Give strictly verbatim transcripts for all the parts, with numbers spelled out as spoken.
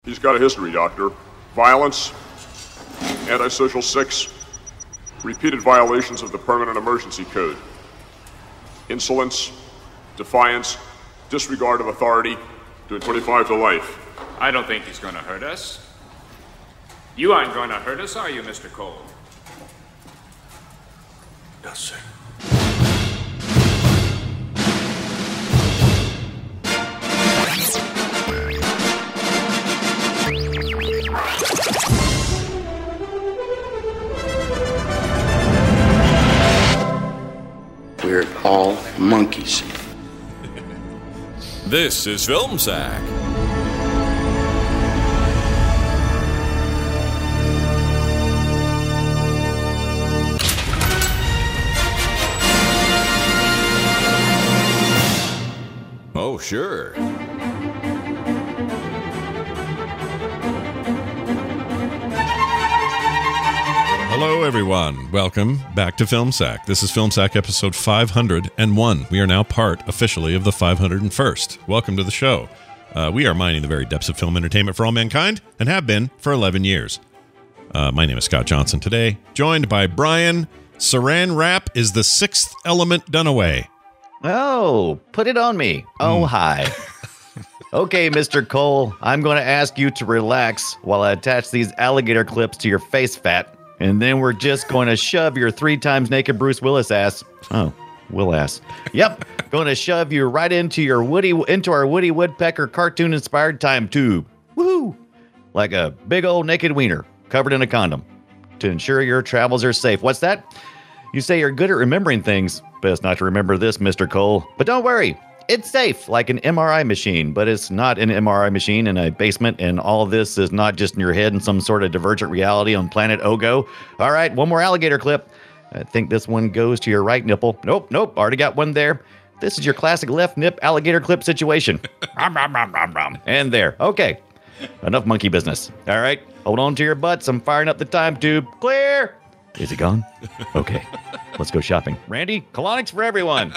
He's got a history, Doctor. Violence, antisocial six, repeated violations of the Permanent Emergency Code, insolence, defiance, disregard of authority, doing twenty-five to life. I don't think he's going to hurt us. You aren't going to hurt us, are you, Mister Cole? No, sir. We're all monkeys. This is Film Sack. Oh, sure. Hello, everyone. Welcome back to Film Sack. This is Film Sack episode five hundred one. We are now part, officially, of the five hundred first. Welcome to the show. Uh, we are mining the very depths of film entertainment for all mankind, and have been for eleven years. Uh, my name is Scott Johnson today, joined by Brian. Saran wrap is the sixth element Dunaway. Oh, put it on me. Oh, mm. Hi. Okay, Mister Cole, I'm going to ask you to relax while I attach these alligator clips to your face fat. And then we're just going to shove your three times naked Bruce Willis ass. Oh, Will ass. Yep. Going to shove you right into your Woody, into our Woody Woodpecker cartoon inspired time tube. Woohoo! Like a big old naked wiener covered in a condom to ensure your travels are safe. What's that? You say you're good at remembering things. Best not to remember this, Mister Cole. But don't worry. It's safe, like an M R I machine, but it's not an M R I machine in a basement, and all of this is not just in your head in some sort of divergent reality on planet Ogo. All right, one more alligator clip. I think this one goes to your right nipple. Nope, nope, already got one there. This is your classic left nip alligator clip situation. And there. Okay, enough monkey business. All right, hold on to your butts. I'm firing up the time tube. Clear. Is it gone? Okay, let's go shopping. Randy, colonics for everyone.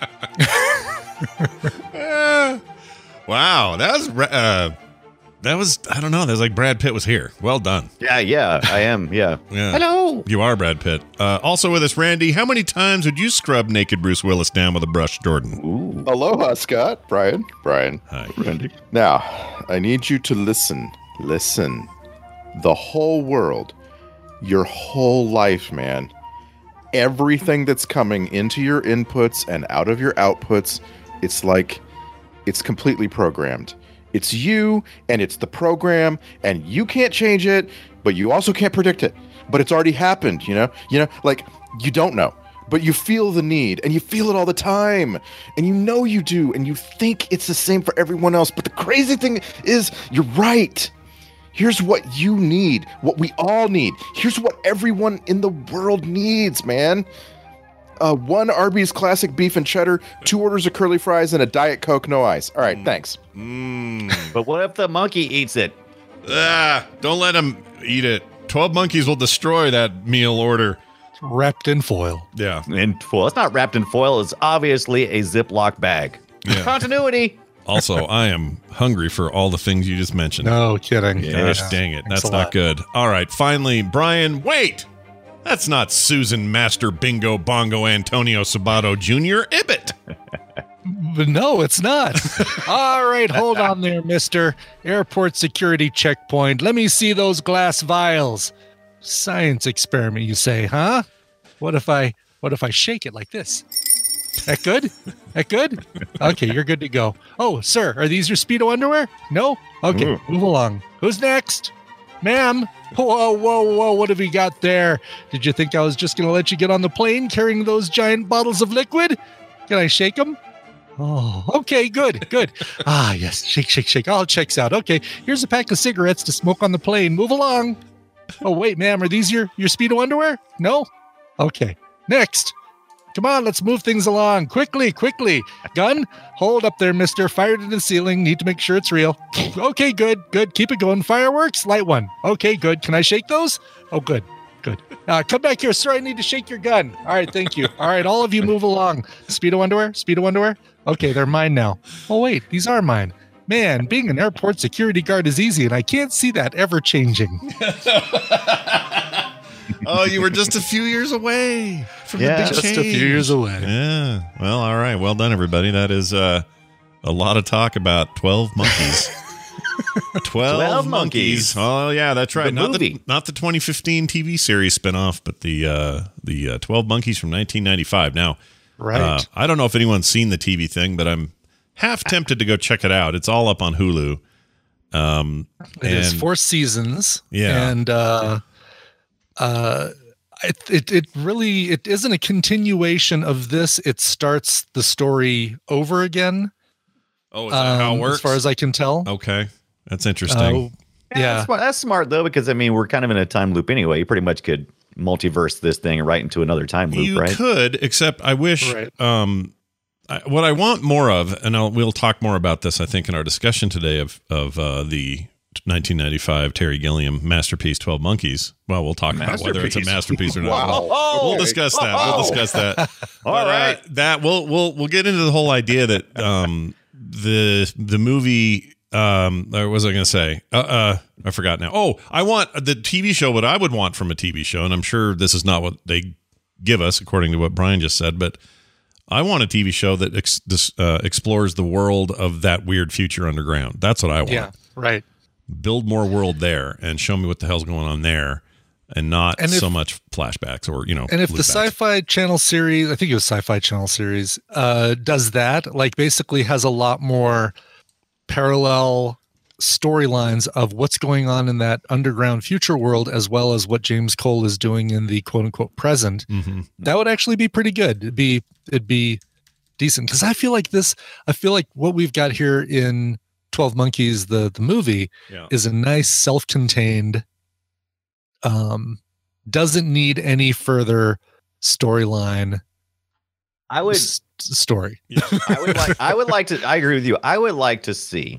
uh, wow, that was uh, that was I don't know. That was like Brad Pitt was here. Well done. Yeah, yeah, I am. Yeah. yeah. Hello. You are Brad Pitt. Uh, also with us, Randy. How many times would you scrub naked Bruce Willis down with a brush, Jordan? Ooh. Aloha, Scott. Brian. Brian. Hi, Randy. Now, I need you to listen. Listen. The whole world, your whole life, man. Everything that's coming into your inputs and out of your outputs, it's like it's completely programmed. It's you and it's the program, and you can't change it, but you also can't predict it. But it's already happened, you know? You know, like you don't know, but you feel the need, and you feel it all the time, and you know you do, and you think it's the same for everyone else. But the crazy thing is, you're right. Here's what you need, what we all need. Here's what everyone in the world needs, man. Uh, one Arby's classic beef and cheddar, two orders of curly fries, and a Diet Coke, no ice. All right, mm. thanks. Mm. But what if the monkey eats it? Ah, don't let him eat it. Twelve monkeys will destroy that meal order. It's wrapped in foil. Yeah. In foil. It's not wrapped in foil. It's obviously a Ziploc bag. Yeah. Continuity. Also, I am hungry for all the things you just mentioned. No kidding. Gosh, yeah. Dang it. Thanks That's not good. All right. Finally, Brian, wait. That's not Susan Master Bingo Bongo Antonio Sabato Junior Ibbett. But no, it's not. All right. Hold on there, mister. Airport security checkpoint. Let me see those glass vials. Science experiment, you say, huh? What if I, what if I shake it like this? That good? That good? Okay, you're good to go. Oh, sir, are these your Speedo underwear? No? Okay, Ooh. Move along. Who's next? Ma'am? Whoa, whoa, whoa, what have we got there? Did you think I was just going to let you get on the plane carrying those giant bottles of liquid? Can I shake them? Oh, okay, good, good. Ah, yes, shake, shake, shake. All checks out. Okay, here's a pack of cigarettes to smoke on the plane. Move along. Oh, wait, ma'am, are these your, your Speedo underwear? No? Okay, next. Come on, let's move things along. Quickly, quickly. Gun, hold up there, mister. Fired into the ceiling. Need to make sure it's real. Okay, good, good. Keep it going. Fireworks, light one. Okay, good. Can I shake those? Oh, good, good. Uh, come back here, sir. I need to shake your gun. All right, thank you. All right, all of you move along. Speedo underwear, Speedo underwear. Okay, they're mine now. Oh, wait, these are mine. Man, being an airport security guard is easy, and I can't see that ever changing. Oh, you were just a few years away from Yeah. the big Just change. a few years away. Yeah. Well, all right. Well done, everybody. That is uh, a lot of talk about twelve monkeys. twelve, twelve monkeys. monkeys. Oh, yeah, that's right. The not movie. the not the twenty fifteen T V series spinoff, but the uh, the uh, twelve monkeys from nineteen ninety-five. Now, Right. uh, I don't know if anyone's seen the T V thing, but I'm half tempted to go check it out. It's all up on Hulu. Um, It is and- four seasons. Yeah. And uh uh it, it it really it isn't a continuation of this. It starts the story over again. Oh, is that how it um, works? As far as I can tell. Okay, that's interesting. Uh, Yeah, yeah. That's smart. That's smart though, because I mean, we're kind of in a time loop anyway. You pretty much could multiverse this thing right into another time loop, you right? could, except I wish. Right. Um, I, what I want more of, and I'll, we'll talk more about this, I think, in our discussion today of of uh, the nineteen ninety-five Terry Gilliam masterpiece, twelve Monkeys. Well, we'll talk about whether it's a masterpiece or not. Wow. We'll, we'll discuss that. We'll discuss that. All But, uh, right. that we'll we'll we'll get into the whole idea that um, the the movie. Um, what was I going to say? Uh, uh, I forgot now. Oh, I want the T V show. What I would want from a T V show, and I'm sure this is not what they give us, according to what Brian just said, but I want a T V show that ex- this, uh, explores the world of that weird future underground. That's what I want. Yeah. Right. Build more world there and show me what the hell's going on there, and not And if- so much flashbacks or you know. And if the loopbacks. Sci-Fi Channel series, I think it was Sci-Fi Channel series, uh, does that, like basically has a lot more parallel storylines of what's going on in that underground future world, as well as what James Cole is doing in the quote unquote present, Mhm. that would actually be pretty good. It'd be, it'd be decent. Cause I feel like this, I feel like what we've got here in twelve Monkeys, the, the movie Yeah. is a nice self-contained, um, doesn't need any further storyline I would. s- story. I would like. I would like to. I agree with you. I would like to see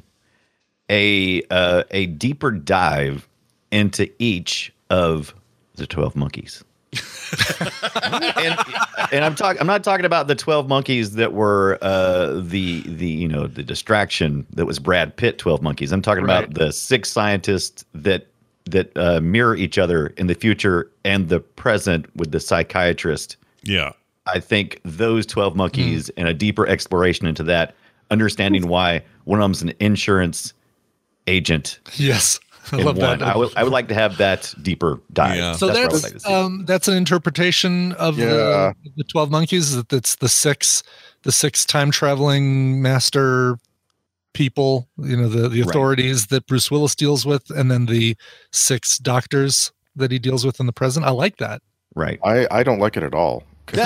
a uh, a deeper dive into each of the twelve monkeys. and and I'm talking. I'm not talking about the twelve monkeys that were uh, the the you know the distraction that was Brad Pitt twelve monkeys. I'm talking Right. about the six scientists that that uh, mirror each other in the future and the present with the psychiatrist. Yeah. I think those twelve monkeys and a deeper exploration into that, understanding why one of them's an insurance agent. Yes. I in love one. that. I would, I would like to have that deeper dive. Yeah. So what I would that's like to see. um, that's an interpretation of Yeah. the, the twelve monkeys. That that's the six the six time traveling master people. You know the the Right. authorities that Bruce Willis deals with, and then the six doctors that he deals with in the present. I like that. Right. I, I don't like it at all. 'Cause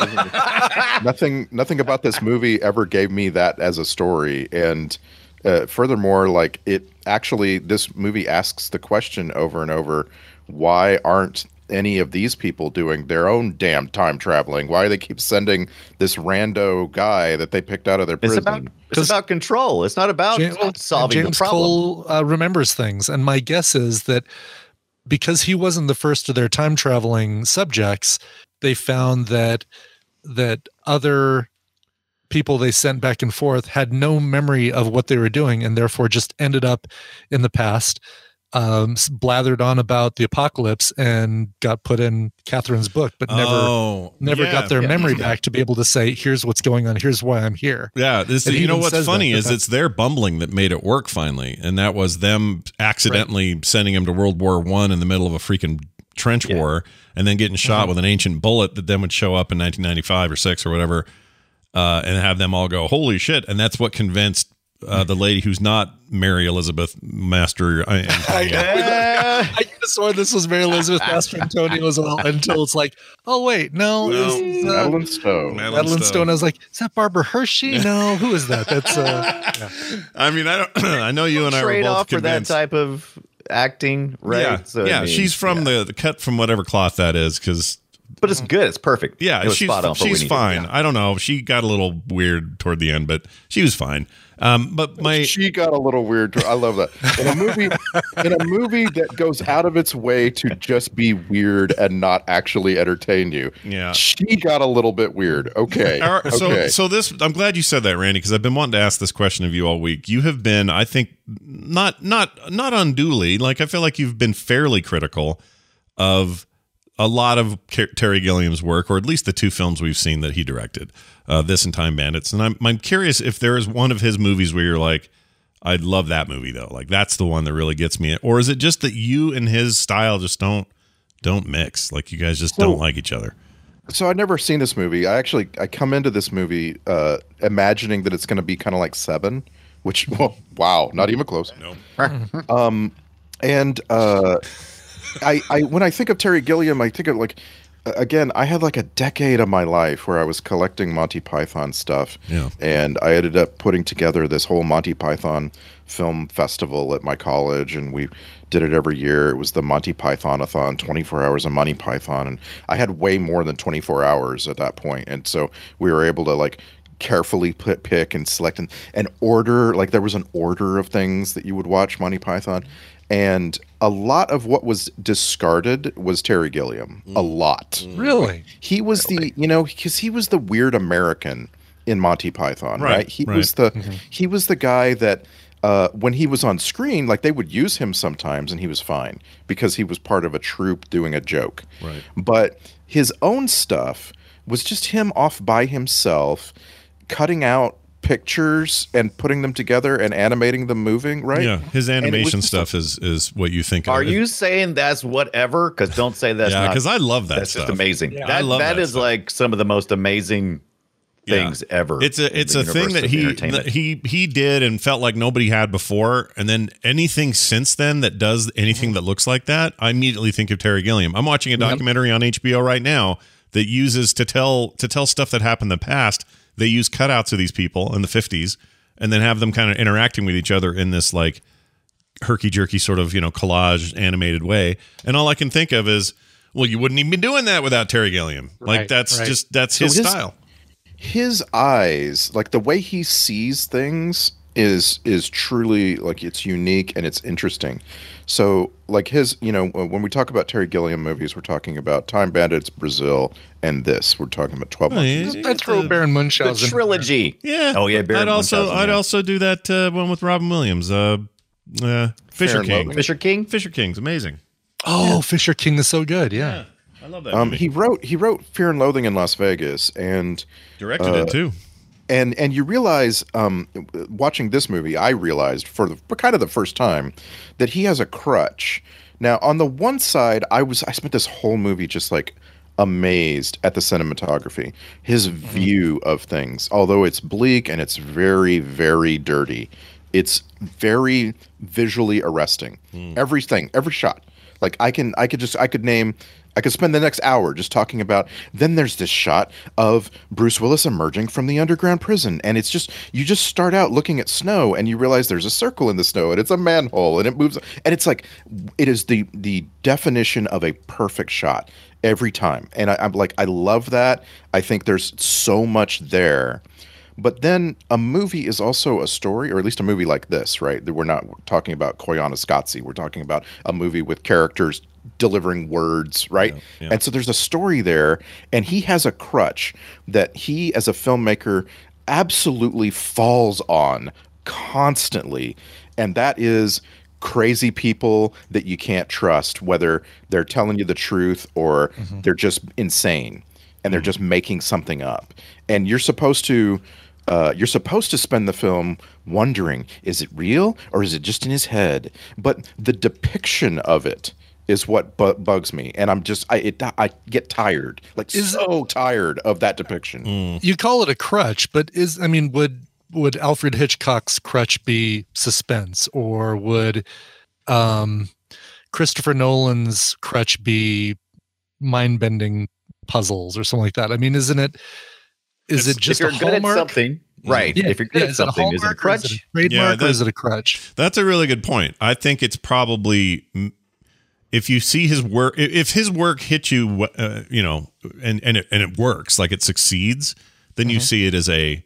nothing nothing about this movie ever gave me that as a story, and uh, furthermore, like it actually, this movie asks the question over and over: why aren't any of these people doing their own damn time traveling? Why do they keep sending this rando guy that they picked out of their It's prison? about it's 'Cause- about control. It's not about James, solving James the problem. Cole uh, remembers things, and my guess is that because he wasn't the first of their time traveling subjects, they found that that other people they sent back and forth had no memory of what they were doing, and therefore just ended up in the past, um, s- blathered on about the apocalypse, and got put in Catherine's book, but never Oh, never yeah. got their yeah. memory back to be able to say, "Here's what's going on. Here's why I'm here." Yeah, this And he you know even what's says that, funny that is that's- it's their bumbling that made it work finally, and that was them accidentally sending him to World War One in the middle of a freaking trench Yeah. war, and then getting shot Mhm. with an ancient bullet that then would show up in nineteen ninety-five or six or whatever, uh, and have them all go, "Holy shit!" And that's what convinced uh, the lady who's not Mary Elizabeth Master. uh, Antonio. Uh, I could have sworn this was Mary Elizabeth Master Antonio as well, until it's like, oh wait, no, No. this is, uh, Madeline Stowe. Madeline Madeline Stowe. Stone. I was like, is that Barbara Hershey? No, who is that? That's uh, yeah. I mean, I don't. I know you and I were trade both off for that convinced. type of acting, right? Yeah, So, I yeah. mean, she's from yeah. the, the cut from whatever cloth that is, because but it's good. It's perfect. Yeah, it was she's spot on for what we she's needed. fine. Yeah. I don't know. She got a little weird toward the end, but she was fine. Um, but my she got a little weird. Too. I love that in a movie. In a movie that goes out of its way to just be weird and not actually entertain you. Yeah. She got a little bit weird. Okay. All right, so okay. so this I'm glad you said that, Randy, because I've been wanting to ask this question of you all week. You have been, I think, not not not unduly. Like I feel like you've been fairly critical of a lot of Terry Gilliam's work, or at least the two films we've seen that he directed, uh, this and Time Bandits. And I'm I'm curious if there is one of his movies where you're like, I'd love that movie though. Like that's the one that really gets me. Or is it just that you and his style just don't don't mix? Like you guys just So- don't like each other. So I'd never seen this movie. I actually I come into this movie uh, imagining that it's going to be kind of like Seven, which well, wow, not even close. No. Um, and uh, I I when I think of Terry Gilliam, I think of like again, I had like a decade of my life where I was collecting Monty Python stuff, Yeah. and I ended up putting together this whole Monty Python film festival at my college, and we did it every year. It was the Monty Python-a-thon, twenty-four hours of Monty Python, and I had way more than twenty-four hours at that point, and so we were able to like carefully put, pick and select and, and order, like there was an order of things that you would watch Monty Python, and a lot of what was discarded was Terry Gilliam. A lot. Really? He was the, you know, because he was the weird American in Monty Python, Right, right? He right. was the he was the guy that uh, when he was on screen, like they would use him sometimes, and he was fine because he was part of a troupe doing a joke. Right. But his own stuff was just him off by himself, cutting out pictures and putting them together and animating them moving. Right. Yeah, his And it was animation just stuff is is what you think. Are of. you saying that's whatever? Because don't say that's Yeah, not. because I love that That's stuff. just amazing. Yeah. that I love that that is stuff. like some of the most amazing things Yeah. ever. It's a in it's the a thing universe that of he entertainment. that he he did and felt like nobody had before, and then anything since then that does anything that looks like that, I immediately think of Terry Gilliam. I'm watching a documentary on H B O right now that uses to tell to tell stuff that happened in the past. They use cutouts of these people in the fifties and then have them kind of interacting with each other in this like herky jerky sort of, you know, collage animated way. And all I can think of is, well, you wouldn't even be doing that without Terry Gilliam. Like Right, that's right. just that's So his his- style. his eyes, like the way he sees things is is truly like it's unique and it's interesting. So like his, you know, when we talk about Terry Gilliam movies, we're talking about Time Bandits, Brazil, and this. We're talking about twelve Oh, Monkeys. yeah. I'd throw Baron the Munchausen. trilogy. Yeah. Oh yeah. Baron I'd also Munchausen, I'd yeah. also do that uh, one with Robin Williams. Uh, uh, Fisher and King. Loathing. Fisher King. Fisher King's amazing. Oh, Fisher King is so good. Yeah. I love that. Um, movie. he wrote he wrote Fear and Loathing in Las Vegas, and directed uh, it too. and and you realize um, watching this movie, I realized for the for kind of the first time that he has a crutch. Now, on the one side, I was I spent this whole movie just like amazed at the cinematography, his view of things. Although it's bleak and it's very very dirty, it's very visually arresting. Everything, every shot. Like I can I could just I could name I could spend the next hour just talking about. Then there's this shot of Bruce Willis emerging from the underground prison, and it's just you just start out looking at snow, and you realize there's a circle in the snow, and it's a manhole, and it moves, and it's like it is the the definition of a perfect shot every time, and I, I'm like I love that. I think there's so much there. But then a movie is also a story, or at least a movie like this, right? That we're not talking about Koyaanisqatsi. We're talking about a movie with characters delivering words, right? Yeah, yeah. And so there's a story there, and he has a crutch that he, as a filmmaker, absolutely falls on constantly, and that is crazy people that you can't trust, whether they're telling you the truth or they're just insane and they're just making something up. And you're supposed to uh, you're supposed to spend the film wondering, is it real or is it just in his head? But the depiction of it is what bu- bugs me, and I'm just I it, I get tired, like Is- so tired of that depiction. You call it a crutch, but is I mean, would would Alfred Hitchcock's crutch be suspense, or would um, Christopher Nolan's crutch be mind-bending puzzles or something like that? I mean, isn't it? Is it just if you're a good hallmark? at something, right? Yeah, if you're good yeah, at is it a something, is it a hallmark or is it crutch? a trademark, Yeah, or is that- it a crutch? That's a really good point. I think it's probably if you see his work, if his work hits you, uh, you know, and and it, and it works, like it succeeds, then mm-hmm. you see it as a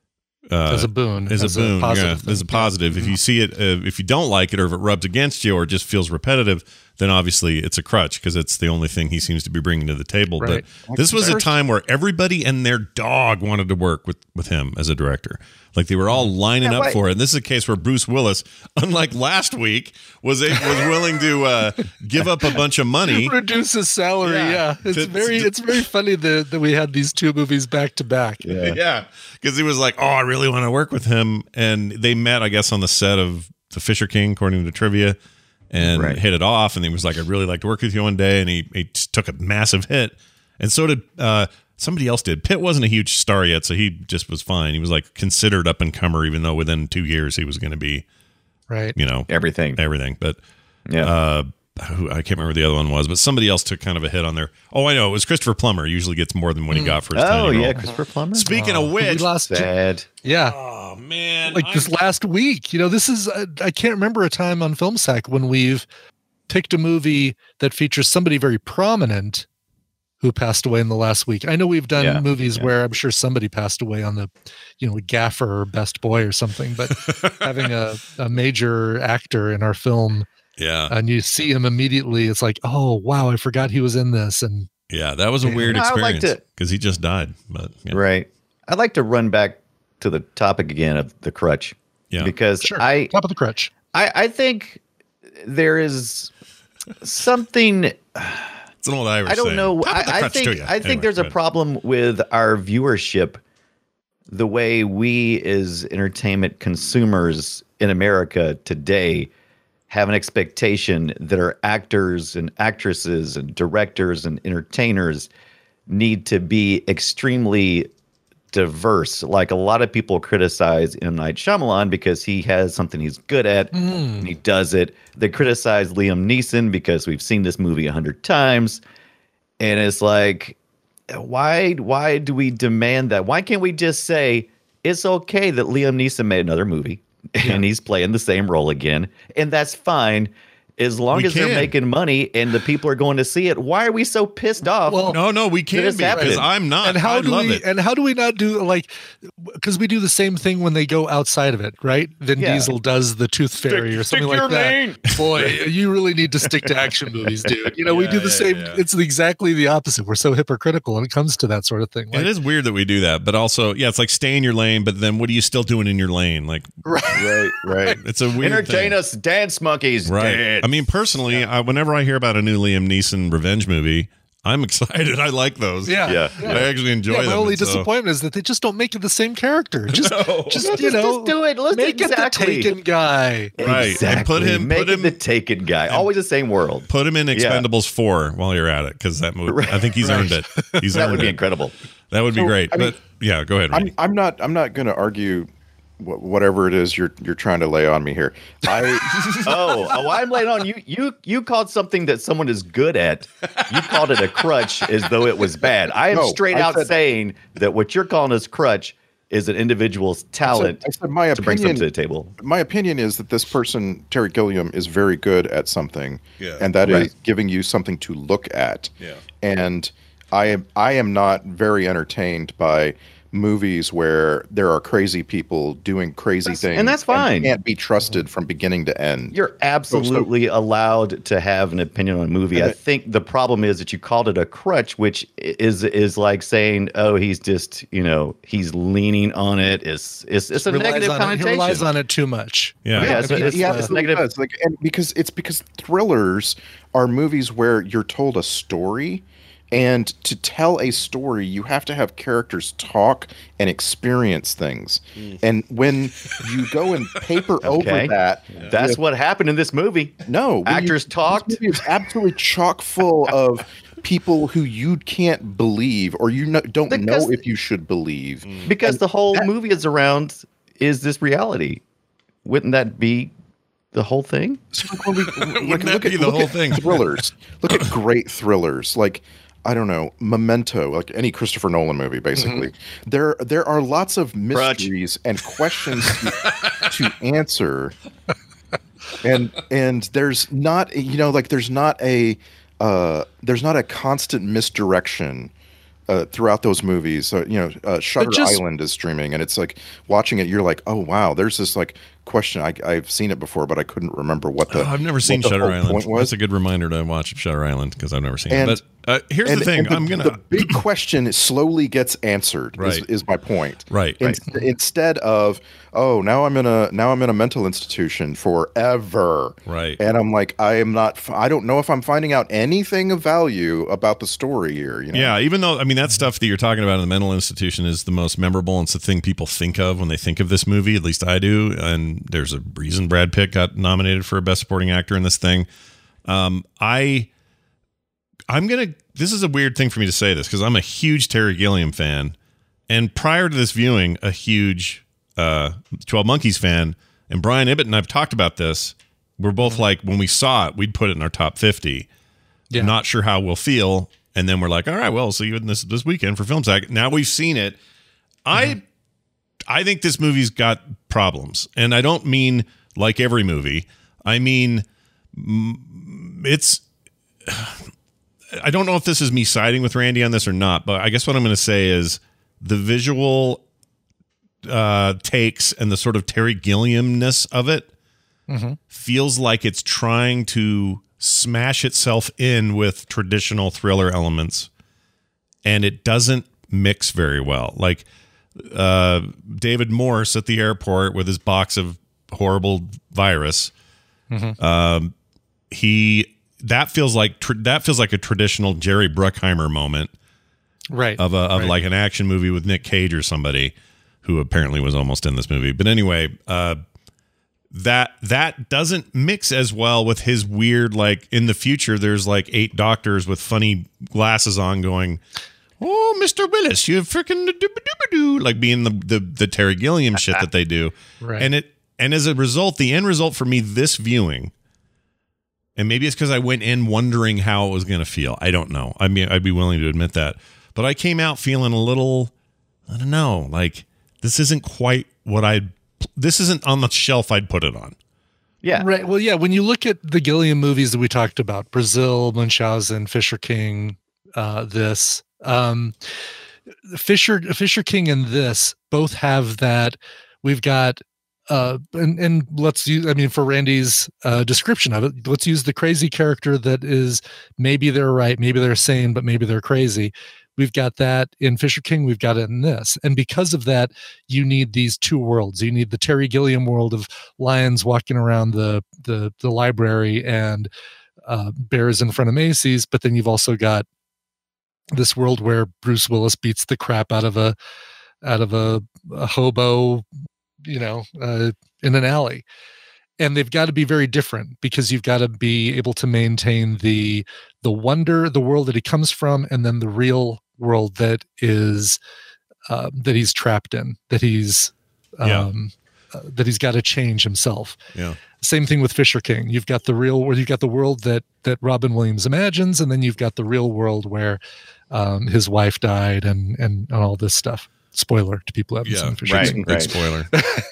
uh, as a boon, as, as a boon, a positive yeah, as a positive. Yeah. If you see it, uh, if you don't like it, or if it rubs against you, or just feels repetitive, then obviously it's a crutch because it's the only thing he seems to be bringing to the table. Right. But this was a time where everybody and their dog wanted to work with, with him as a director. Like they were all lining yeah, up for it. And this is a case where Bruce Willis, unlike last week, was a, was willing to uh, give up a bunch of money, reduce his salary. Yeah, yeah. it's to, very to, it's very funny that, that we had these two movies back to back. Yeah, yeah, because he was like, "Oh, I really want to work with him," and they met, I guess, on the set of The Fisher King, according to trivia. And right. hit it off, and he was like, "I'd really like to work with you one day." And he, he took a massive hit, and so did uh, somebody else. Did Pitt wasn't a huge star yet, so he just was fine. He was like considered up and comer, even though within two years he was going to be, right, you know, everything, everything. But yeah, uh, who, I can't remember what the other one was, but somebody else took kind of a hit on there. Oh, I know, it was Christopher Plummer. Usually gets more than what he got for his. Oh tiny yeah, role. Christopher Plummer. Speaking oh, of which, sad. Yeah. Oh man, like I'm... this last week, you know, this is uh, I can't remember a time on FilmSack when we've picked a movie that features somebody very prominent who passed away in the last week. I know we've done yeah, movies yeah. where I'm sure somebody passed away on the, you know, Gaffer or Best Boy or something, but having a, a major actor in our film, yeah, and you see him immediately, it's like, oh wow, I forgot he was in this. And yeah, that was a weird no, experience because like he just died. But yeah. Right, I'd like to run back to the topic again of the crutch, yeah, because sure. I top of the crutch. I, I think there is something. It's an old Irish I don't saying. know. Top of the I, I crutch think to you. I think Anyway, there's a good. problem with our viewership, the way we as entertainment consumers in America today have an expectation that our actors and actresses and directors and entertainers need to be extremely diverse. Like a lot of people criticize M. Night Shyamalan because he has something he's good at Mm. and he does it. They criticize Liam Neeson because we've seen this movie a hundred times. And it's like, why why do we demand that? Why can't we just say it's okay that Liam Neeson made another movie and he's playing the same role again, and that's fine as long We as they're can. making money and the people are going to see it? Why are we so pissed off? Well, No, no, we can't It is be because happening. I'm not. and how I do love we it. and how do we not do like, because we do the same thing when they go outside of it, right? Vin Yeah. Diesel does the Tooth Fairy or something like that. Boy, you really need to stick to action movies, dude. You know, we Yeah, do the yeah, same. yeah. It's exactly the opposite. We're so hypocritical when it comes to that sort of thing. Like, It is weird that we do that, but also, yeah, it's like stay in your lane, but then what are you still doing in your lane? Like, right, right. it's a weird Entertain thing. us, dance monkeys. Right. Dance. I mean, personally, I, whenever I hear about a new Liam Neeson revenge movie, I'm excited. I like those. yeah, Yeah. I actually enjoy Yeah, them. my only and so- disappointment is that they just don't make it the same character. Just, No. just Yeah, you just- know, just do it. Let's make exactly. it the Taken guy. Right. Exactly. And put him- Make put it him- the Taken guy. Always the same world. Put him in Yeah. Expendables four while you're at it, because that movie, I think he's earned it. He's That earned would be it. incredible. That would be So, great. I mean, but yeah, go ahead. I'm Randy. I'm not I'm not going to argue wh- whatever it is you're you're trying to lay on me here. I oh, oh, I'm laying on you. You you called something that someone is good at. You called it a crutch as though it was bad. I am No, straight I out said- saying that what you're calling as crutch is an individual's talent I said my to bring something opinion to the table. my opinion is that this person, Terry Gilliam, is very good at something, Yeah. and that is Right. giving you something to look at. Yeah. And I am I am not very entertained by movies where there are crazy people doing crazy That's- things, and that's fine. can't be trusted from beginning to end. You're absolutely allowed to have an opinion on a movie. And I it- think the problem is that you called it a crutch, which is is like saying, "Oh, he's just you know he's leaning on it." It's it's it's a Relies negative on it. He connotation. relies on it too much. Yeah. Yeah, so I mean, it's, yeah, it's absolutely negative. does. Like, and because it's because thrillers are movies where you're told a story, and to tell a story, you have to have characters talk and experience things. And when you go and paper over Okay. that, That's with- what happened in this movie. no when Actors you, talked. This movie is absolutely chock full of people who you can't believe, or you no, don't Because- know if you should believe. Because And the whole that- movie is around is this reality. Wouldn't that be the whole thing? So, like, when we, like, that look be at, the look whole at thing? Thrillers. Look at great thrillers, like I don't know, Memento, like any Christopher Nolan movie. Basically, Mm-hmm. there there are lots of mysteries and questions to, to answer and and there's not you know like there's not a uh, there's not a constant misdirection uh, throughout those movies. So, you know, uh, Shutter just- Island is streaming, and it's like watching it. You're like, oh wow, there's this like question. I, I've seen it before, but I couldn't remember what the. Oh, I've never seen what the Shutter whole Island. point was. That's a good reminder to watch Shutter Island because I've never seen And- it. But uh, here's And- the thing: and the, I'm gonna the big question slowly gets answered. Is, Right. is my point. Right, In- right. Instead of oh now I'm in a now I'm in a mental institution forever. Right. And I'm like I am not. f- I don't know if I'm finding out anything of value about the story here. You know? Yeah, even though I mean that stuff that you're talking about in the mental institution is the most memorable and it's the thing people think of when they think of this movie. At least I do. And there's a reason Brad Pitt got nominated for a Best Supporting Actor in this thing. Um, I, I'm gonna. This is a weird thing for me to say this because I'm a huge Terry Gilliam fan, and prior to this viewing, a huge uh, twelve Monkeys fan. And Brian Ibbett and I've talked about this. We're both like when we saw it, we'd put it in our top fifty. Yeah. Not sure how we'll feel. And then we're like, all right, well, we'll see you in this this weekend for Film Sack. Now we've seen it. I I think this movie's got problems. And I don't mean like every movie. I mean, mm, it's I don't know if this is me siding with Randy on this or not, but I guess what I'm going to say is the visual uh, takes and the sort of Terry Gilliam-ness of it feels like it's trying to smash itself in with traditional thriller elements, and it doesn't mix very well. Like uh, David Morse at the airport with his box of horrible virus. Um, he that feels like tr- that feels like a traditional Jerry Bruckheimer moment Right. of a of right. like an action movie with Nick Cage or somebody who apparently was almost in this movie. But anyway, uh, that that doesn't mix as well with his weird, like in the future there's like eight doctors with funny glasses on going, oh, Mister Willis, you freaking do like being the, the the Terry Gilliam shit that they do. Right. And it and as a result, the end result for me this viewing, and maybe it's because I went in wondering how it was going to feel. I don't know. I mean, I'd be willing to admit that. But I came out feeling a little, I don't know, like this isn't quite what I'd, this isn't on the shelf I'd put it on. Yeah. Right. Well, yeah. When you look at the Gilliam movies that we talked about, Brazil, Munchausen, Fisher King, uh, this, um, Fisher, Fisher King, and this both have that. We've got, uh, and and let's use. I mean, for Randy's uh, description of it, let's use the crazy character that is maybe they're right, maybe they're sane, but maybe they're crazy. We've got that in Fisher King. We've got it in this. And because of that, you need these two worlds. You need the Terry Gilliam world of lions walking around the the, the library and uh, bears in front of Macy's. But then you've also got this world where Bruce Willis beats the crap out of a out of a, a hobo, you know, uh, in an alley. And they've got to be very different because you've got to be able to maintain the the wonder, the world that he comes from, and then the real world that is uh, that he's trapped in, that he's um, uh, that he's got to change himself. Yeah. Same thing with Fisher King. You've got the real where you've got the world that that Robin Williams imagines, and then you've got the real world where um, his wife died and, and and all this stuff. Spoiler to people who haven't Yeah. seen Fisher Right. King. Big spoiler.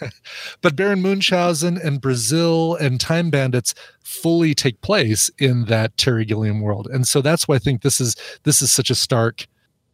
But Baron Munchausen and Brazil and Time Bandits fully take place in that Terry Gilliam world, and so that's why I think this is this is such a stark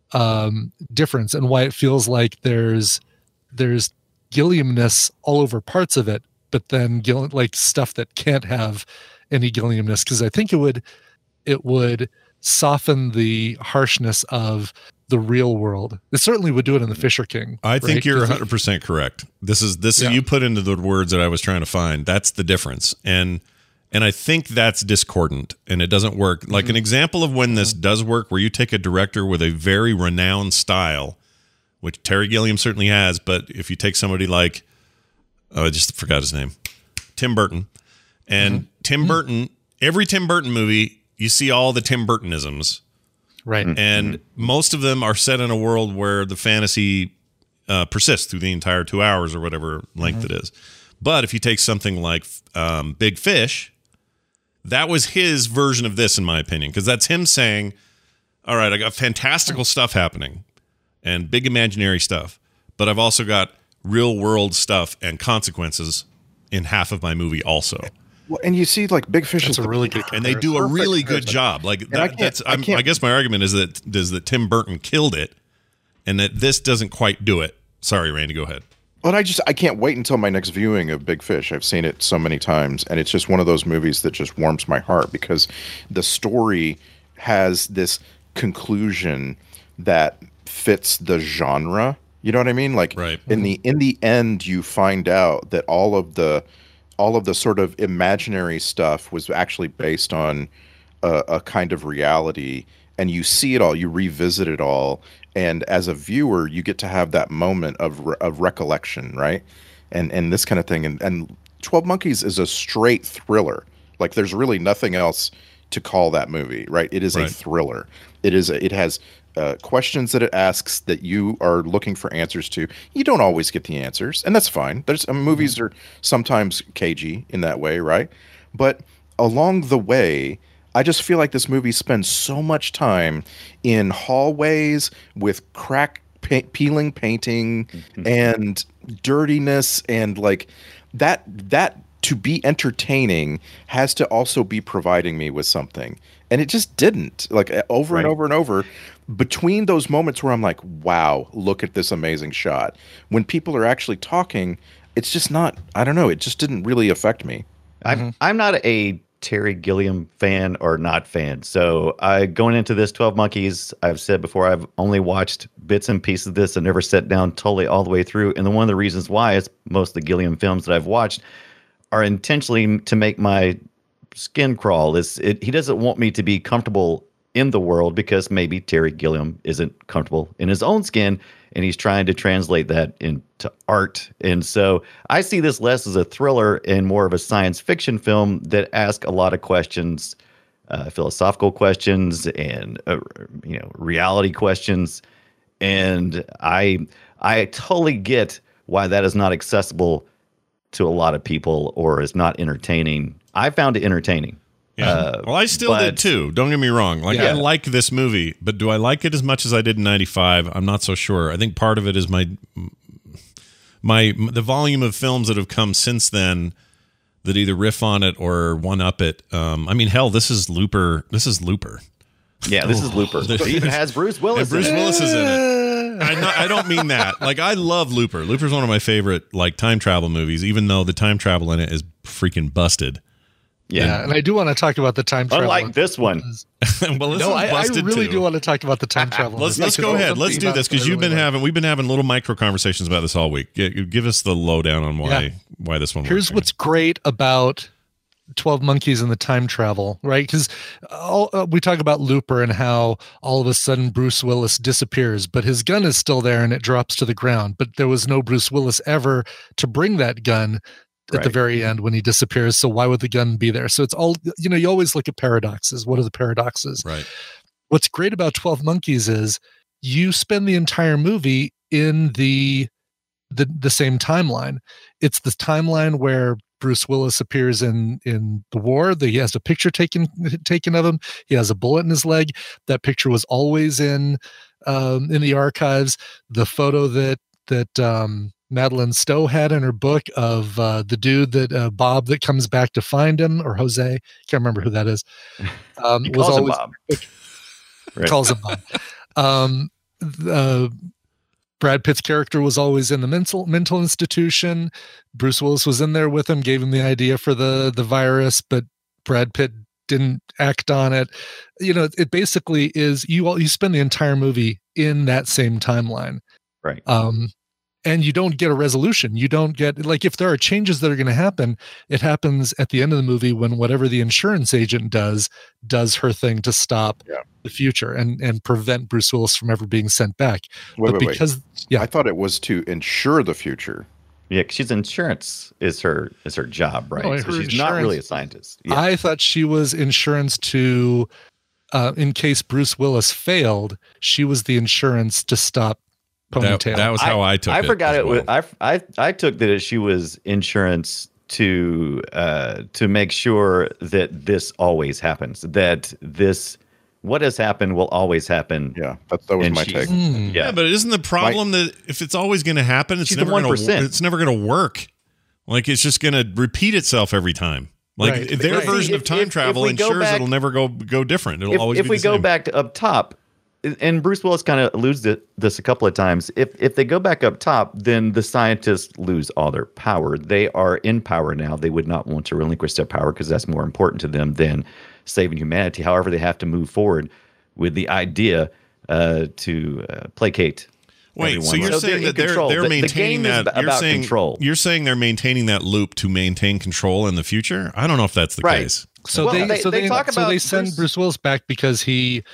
um, difference, and why it feels like there's there's Gilliamness all over parts of it, but then Gill- like stuff that can't have any Gilliamness, because I think it would it would soften the harshness of the real world. It certainly would do it in the Fisher King. I think right? you're 'Cause one it- hundred percent correct. This is this Yeah. you put into the words that I was trying to find. That's the difference. And and I think that's discordant and it doesn't work. Like an example of when this does work, where you take a director with a very renowned style, which Terry Gilliam certainly has, but if you take somebody like, oh, I just forgot his name, Tim Burton. And Tim Burton, every Tim Burton movie, you see all the Tim Burtonisms. right. And most of them are set in a world where the fantasy uh, persists through the entire two hours or whatever length it is. But if you take something like um, Big Fish, that was his version of this, in my opinion, because that's him saying, all right, I got fantastical stuff happening and big imaginary stuff, but I've also got real world stuff and consequences in half of my movie also. Well, and you see, like Big Fish That's is a really good and they do a Perfect really good comparison. job. Like I that, can't- that's I I'm, can't- I guess my argument is that is that Tim Burton killed it, and that this doesn't quite do it. Sorry, Randy, go ahead. But I just I can't wait until my next viewing of Big Fish. I've seen it so many times, and it's just one of those movies that just warms my heart because the story has this conclusion that fits the genre. You know what I mean? Like Right. in the in the end, you find out that all of the all of the sort of imaginary stuff was actually based on a, a kind of reality, and you see it all, you revisit it all, and as a viewer, you get to have that moment of re- of recollection, right? And and this kind of thing. And and twelve Monkeys is a straight thriller. Like there's really nothing else to call that movie, right? It is Right. a thriller. It is. A, it has uh, questions that it asks that you are looking for answers to. You don't always get the answers, and that's fine. There's um, movies are sometimes cagey in that way, right? But along the way, I just feel like this movie spends so much time in hallways with crack pa- peeling painting and dirtiness, and like that that to be entertaining has to also be providing me with something. And it just didn't. Like over and Right. over and over, between those moments where I'm like, wow, look at this amazing shot. When people are actually talking, it's just not, I don't know, it just didn't really affect me. I'm I'm not a Terry Gilliam fan or not fan. So I going into this twelve Monkeys, I've said before, I've only watched bits and pieces of this and never sat down totally all the way through. And then one of the reasons why is most of the Gilliam films that I've watched are intentionally to make my skin crawl. Is it, he doesn't want me to be comfortable in the world because maybe Terry Gilliam isn't comfortable in his own skin, and he's trying to translate that into art. And so I see this less as a thriller and more of a science fiction film that asks a lot of questions, uh, philosophical questions, and uh, you know, reality questions. And I I totally get why that is not accessible to a lot of people or is not entertaining. I found it entertaining. Yeah. Uh, well, I still but- did too. Don't get me wrong. Like I Yeah. like this movie, but do I like it as much as I did in ninety-five? I'm not so sure. I think part of it is my my the volume of films that have come since then that either riff on it or one up it. Um, I mean, hell, this is Looper. This is Looper. Yeah, this is Looper. It even has Bruce Willis. And Bruce in it. Willis is in it. I, not, I don't mean that. Like, I love Looper. Looper's one of my favorite like time travel movies, even though the time travel in it is freaking busted. Yeah. Yeah, and I do want to talk about the time travel. Unlike this one. well, this No, one's I, I busted really too. do want to talk about the time travel. Let's Yeah, let's 'cause go there's ahead. Let's something do about this it because that I you've been really like. having we've been having little micro conversations about this all week. G- Give us the lowdown on why Yeah. why this one. Here's works. what's great about twelve Monkeys and the time travel, right? Because uh, we talk about Looper and how all of a sudden Bruce Willis disappears, but his gun is still there and it drops to the ground. But there was no Bruce Willis ever to bring that gun at the Right. very end when he disappears. So why would the gun be there? So it's all, you know, you always look at paradoxes. What are the paradoxes? right. What's great about twelve Monkeys is you spend the entire movie in the the the same timeline. It's the timeline where Bruce Willis appears in in the war. That he has a picture taken taken of him. He has a bullet in his leg. That picture was always in um, in the archives. The photo that that um, Madeline Stowe had in her book of uh, the dude that uh, Bob that comes back to find him, or Jose, can't remember who that is. Um, He was calls him always Bob. Right. calls him Bob. Um, uh, Brad Pitt's character was always in the mental mental institution. Bruce Willis was in there with him, gave him the idea for the the virus, but Brad Pitt didn't act on it. You know, it basically is you all you spend the entire movie in that same timeline. Right. Um, and you don't get a resolution. You don't get, like, if there are changes that are going to happen, it happens at the end of the movie when whatever the insurance agent does, does her thing to stop Yeah. the future and, and prevent Bruce Willis from ever being sent back. Wait, but wait, wait. because, yeah, I thought it was to ensure the future. Yeah, 'cause she's insurance is her is her job, right? No, so her she's not really a insurance- scientist. Yeah. I thought she was insurance to, uh, in case Bruce Willis failed, she was the insurance to stop That, Ponytail. that was how I, took I it. forgot as it. well. Was, I, I I took that she was insurance to uh, to make sure that this always happens. That this what has happened will always happen. Yeah, that, that was And my she's- take. Hmm. Yeah, Yeah, but isn't the problem that if it's always going to happen, it's She's the never going one to percent. it's never going to work. Like it's just going to repeat itself every time. Like Right. their Right. version See, of if- time if- if travel we go ensures back- it'll never go go different. It'll if, always if be we the go same. back to up top, and Bruce Willis kind of alludes to this a couple of times. If if they go back up top, then the scientists lose all their power. They are in power now. They would not want to relinquish their power because that's more important to them than saving humanity. However, they have to move forward with the idea uh, to uh, placate. Wait, everyone. so you're they're saying in that they're control. they're The- the maintaining game is that you're about saying control. you're saying they're maintaining that loop to maintain control in the future? I don't know if that's the Right. case. So Well, they, they- so they they, talk so about they send Bruce- Bruce, Willis back because he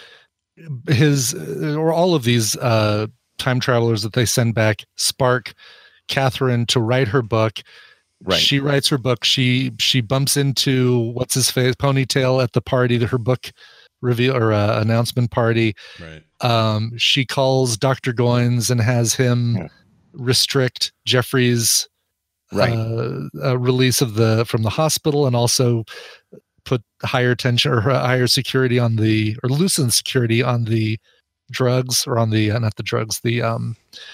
his uh, or all of these uh time travelers that they send back spark Catherine to write her book. Right. She writes her book. She she bumps into what's his face Ponytail at the party, her book reveal or uh, announcement party. Right. Um, she calls Doctor Goins and has him Yeah. restrict Jeffrey's Right. uh, uh, release of the from the hospital, and also put higher tension or higher security on the or loosen security on the drugs or on the uh, not the drugs the um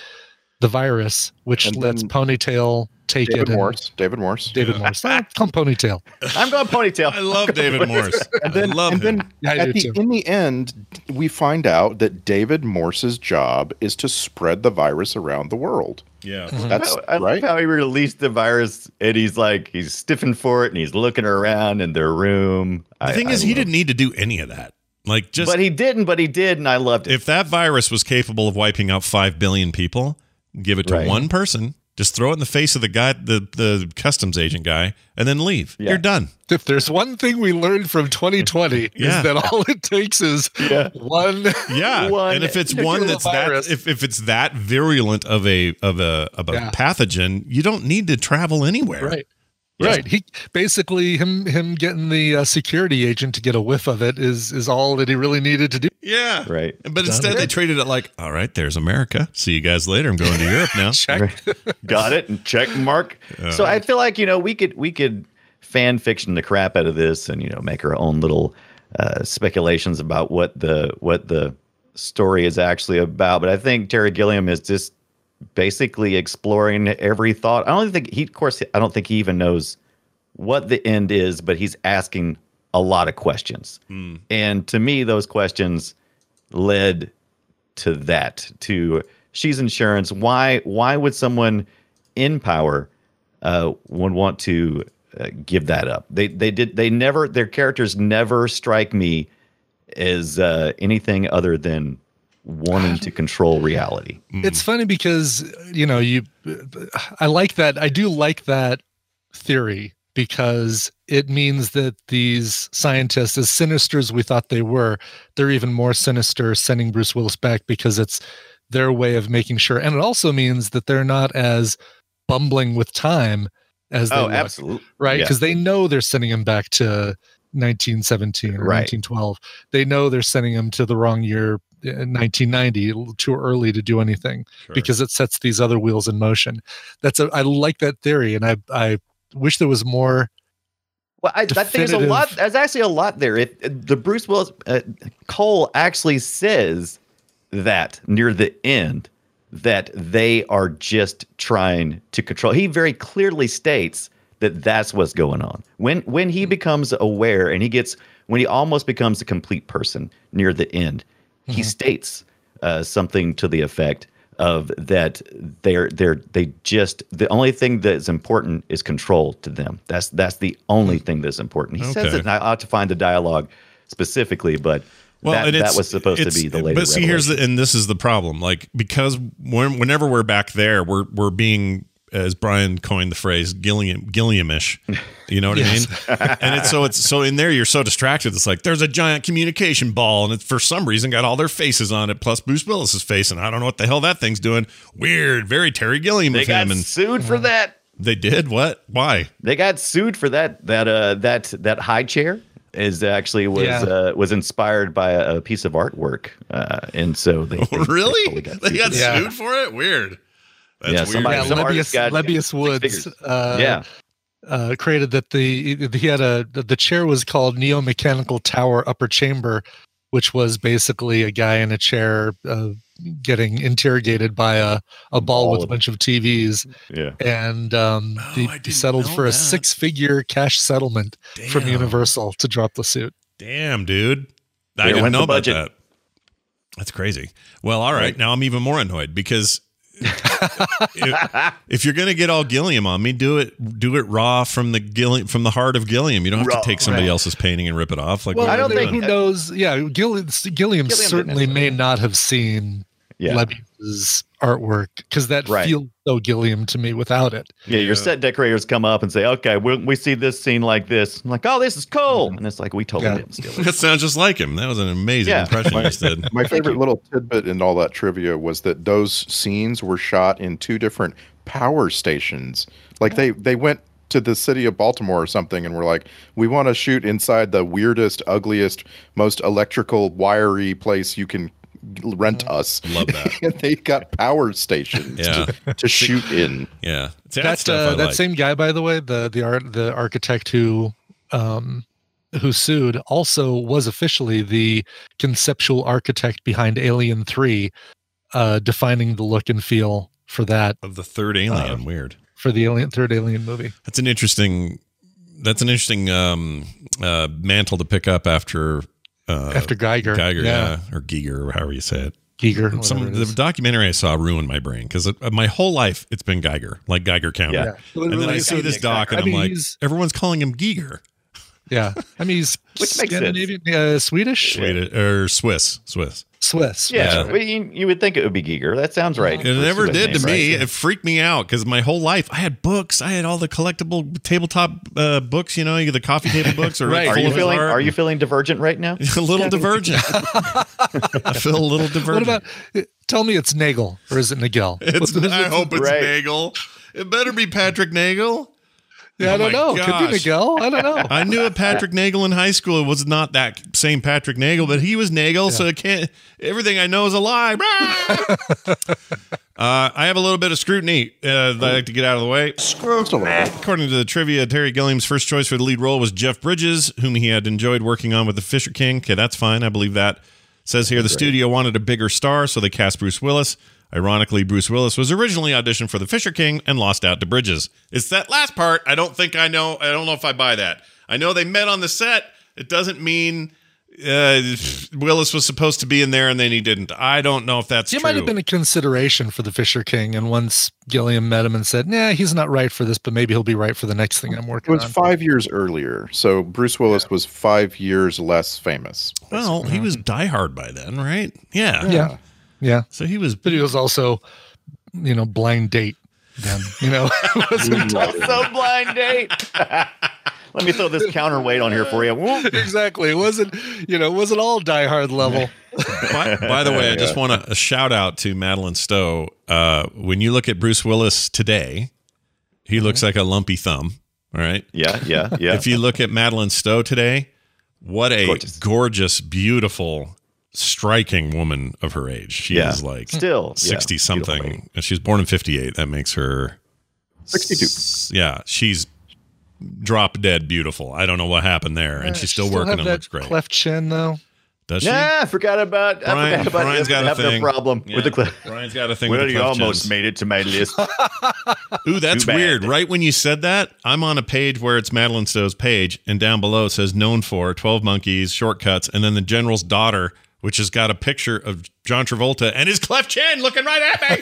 the virus, which And lets then Ponytail take David it. and- Morse. David Morse. David Morse. Ah, call him Ponytail. I'm going Ponytail. I love David Morse. And then, I love and him. then Yeah, I at do the, too. in the end, we find out that David Morse's job is to spread the virus around the world. yeah. That's I right. love how he released the virus and he's like, he's stiffing for it and he's looking around in their room. The I- thing I is, he love- didn't need to do any of that. Like, just But he didn't, but he did, and I loved it. if that virus was capable of wiping out five billion people, give it to Right. one person, just throw it in the face of the guy, the, the customs agent guy, and then leave. Yeah. You're done. If there's one thing we learned from twenty twenty, Yeah. is that all it takes is Yeah. one. Yeah, One and if it's nuclear one that's virus. that, if, if it's that virulent of a of a of a Yeah. pathogen, you don't need to travel anywhere. Right. Yeah. Right. He basically him him getting the uh, security agent to get a whiff of it is is all that he really needed to do. Yeah, Right. But instead, they treated it like, all right, there's America. See you guys later. I'm going to Europe now. Check. Got it, and check mark. so I feel like, you know, we could we could fan fiction the crap out of this and, you know, make our own little uh, speculations about what the what the story is actually about. But I think Terry Gilliam is just basically exploring every thought. I don't think he, of course, I don't think he even knows what the end is, but he's asking a lot of questions. And to me, those questions led to that, to She's Insurance. Why, why would someone in power uh, would want to uh, give that up? They, they did, they never, their characters never strike me as uh, anything other than wanting to control reality. It's funny because, you know, you I like that. I do like that theory because it means that these scientists, as sinister as we thought they were, they're even more sinister sending Bruce Willis back because it's their way of making sure. And it also means that they're not as bumbling with time as they Oh, look, absolutely. right? Yeah. Because they know they're sending him back to nineteen seventeen or Right. nineteen twelve. They know they're sending him to the wrong year, uh, nineteen ninety, a little too early to do anything because it sets these other wheels in motion. That's a, I like that theory, and I I wish there was more. Well, I, I think there's a definitive- lot. There's actually a lot there. If the Bruce Willis uh, Cole actually says that near the end that they are just trying to control. He very clearly states that that's what's going on. When when he becomes aware and he gets when he almost becomes a complete person near the end, he states uh, something to the effect of that they're they're they just the only thing that's important is control to them. That's that's the only thing that's important. He says Okay. it, and I ought to find the dialogue specifically, but that, and that it's- was supposed to it's- be the later. But see, here's the revelation. and this is the problem. Like because when, whenever we're back there, we're we're being, as Brian coined the phrase, Gilliam Gilliamish. You know what Yes. I mean? And it's so it's so in there you're so distracted. It's like there's a giant communication ball, and it's for some reason got all their faces on it, plus Bruce Willis's face, and I don't know what the hell that thing's doing. Weird, very Terry Gilliam they of got him, and sued for that. they did what? Why? They got sued for that. That uh that that high chair is actually was Yeah. uh, was inspired by a, a piece of artwork, uh, and so they, they Oh, really? totally got They sued got for that. Yeah. sued for it? Weird. That's Yeah, weird. somebody- Yeah, some Lebius, artist got- Lebius six Woods. figures. Uh, Yeah. uh, created that the he had a the chair was called Neo Mechanical Tower Upper Chamber, which was basically a guy in a chair uh, getting interrogated by a, a ball with a bunch of T Vs. Yeah. And um, Oh, he I didn't settled know for a that. six-figure cash settlement from Damn. Universal to drop the suit. Damn, dude. I There didn't went know the about budget. that. That's crazy. Well, all right. Now I'm even more annoyed because if, if you're going to get all Gilliam on me, do it do it raw from the Gilliam, from the heart of Gilliam. You don't have Raw. to take somebody Right. else's painting and rip it off. Like, Well, what I are don't we think doing? who knows. Yeah, Gilliam, Gilliam certainly didn't may not have seen Yeah. Lebus's artwork because that Right. feels so Gilliam to me without it. Yeah, your set decorators come up and say, okay, we, we see this scene like this. I'm like, oh, this is cool. And it's like, we totally Yeah. didn't steal it. That sounds just like him. That was an amazing Yeah. impression you just did. My favorite little tidbit in all that trivia was that those scenes were shot in two different power stations. Like they they went to the city of Baltimore or something and were like, we want to shoot inside the weirdest, ugliest, most electrical, wiry place you can rent us. Love that. And they got power stations Yeah. to, to shoot in. Yeah. It's that That stuff uh, I that like. same guy, by the way, the the art the architect who um, who sued, also was officially the conceptual architect behind Alien three, uh, defining the look and feel for that of the third Alien. Weird. for the Alien third Alien movie. That's an interesting. That's an interesting um, uh, mantle to pick up after uh, After Geiger, Geiger, yeah. yeah, or Giger, or however you say it. Giger, Some whatever it the is. documentary I saw ruined my brain because my whole life it's been Geiger, like Geiger Counter. Yeah. And then I see this doc and I I'm mean, like, he's- everyone's calling him Giger. Yeah, I mean he's Which makes sense. Scandinavian, uh, Swedish, Swedish or Swiss, Swiss. Swiss. Yeah, Yeah. well, you, you would think it would be Giger. That sounds right. It never Swiss did to name, me. right? It freaked me out because my whole life I had books. I had all the collectible tabletop uh, books. You know, you get the coffee table books. Or Right. Are full you of his feeling? art. Are you feeling divergent right now? a little divergent? I feel a little What divergent. about? Tell me it's Nagel or is it Nagel? It's, I hope it's Right. Nagel. It better be Patrick Nagel. Yeah, Oh I don't my know. Could gosh. be Nagel. I don't know. I knew a Patrick Nagel in high school. It was not that same Patrick Nagel, but he was Nagel, so it can't. Everything I know is a lie. uh, I have a little bit of scrutiny uh, that I like to get out of the way. According to the trivia, Terry Gilliam's first choice for the lead role was Jeff Bridges, whom he had enjoyed working on with the Fisher King. Okay, that's fine. I believe that. Says here the studio wanted a bigger star, so they cast Bruce Willis. Ironically, Bruce Willis was originally auditioned for the Fisher King and lost out to Bridges. It's that last part. I don't think I know. I don't know if I buy that. I know they met on the set. It doesn't mean uh, Willis was supposed to be in there and then he didn't. I don't know if that's It true. might have been a consideration for the Fisher King, and once Gilliam met him and said, "Nah, he's not right for this, but maybe he'll be right for the next thing I'm It working was on." five years earlier, so Bruce Willis was five years less famous. Well, he was Die Hard by then, right? Yeah. Yeah, yeah, So he was. but he was also, you know, blind date. Then you know, it wasn't- So blind date. Let me throw this counterweight on here for you. Whoop. exactly. It wasn't, you know, it wasn't all Die Hard level. By, by the way, I just want to a shout out to Madeline Stowe. Uh, when you look at Bruce Willis today, he looks like a lumpy thumb. All right. Yeah, yeah, yeah. If you look at Madeline Stowe today, what a Gorgeous. gorgeous, beautiful, striking woman of her age. She Yeah. is like Still yeah, sixty beautiful lady. something, and she was born in fifty-eight. That makes her sixty-two. s- Yeah, she's drop dead beautiful. I don't know what happened there, and she's still She working have and that looks great. cleft chin though. Does she? Yeah, I forgot about. Brian- I forgot about Brian's it. got I a have thing. no problem Yeah. with the clip. Brian's got a thing. Well, with the you cleft almost chins. made it to my list. Ooh, that's Too bad. weird. Right when you said that, I'm on a page where it's Madeline Stowe's page, and down below it says known for twelve Monkeys, Shortcuts, and then the General's Daughter, which has got a picture of John Travolta and his cleft chin looking right at me.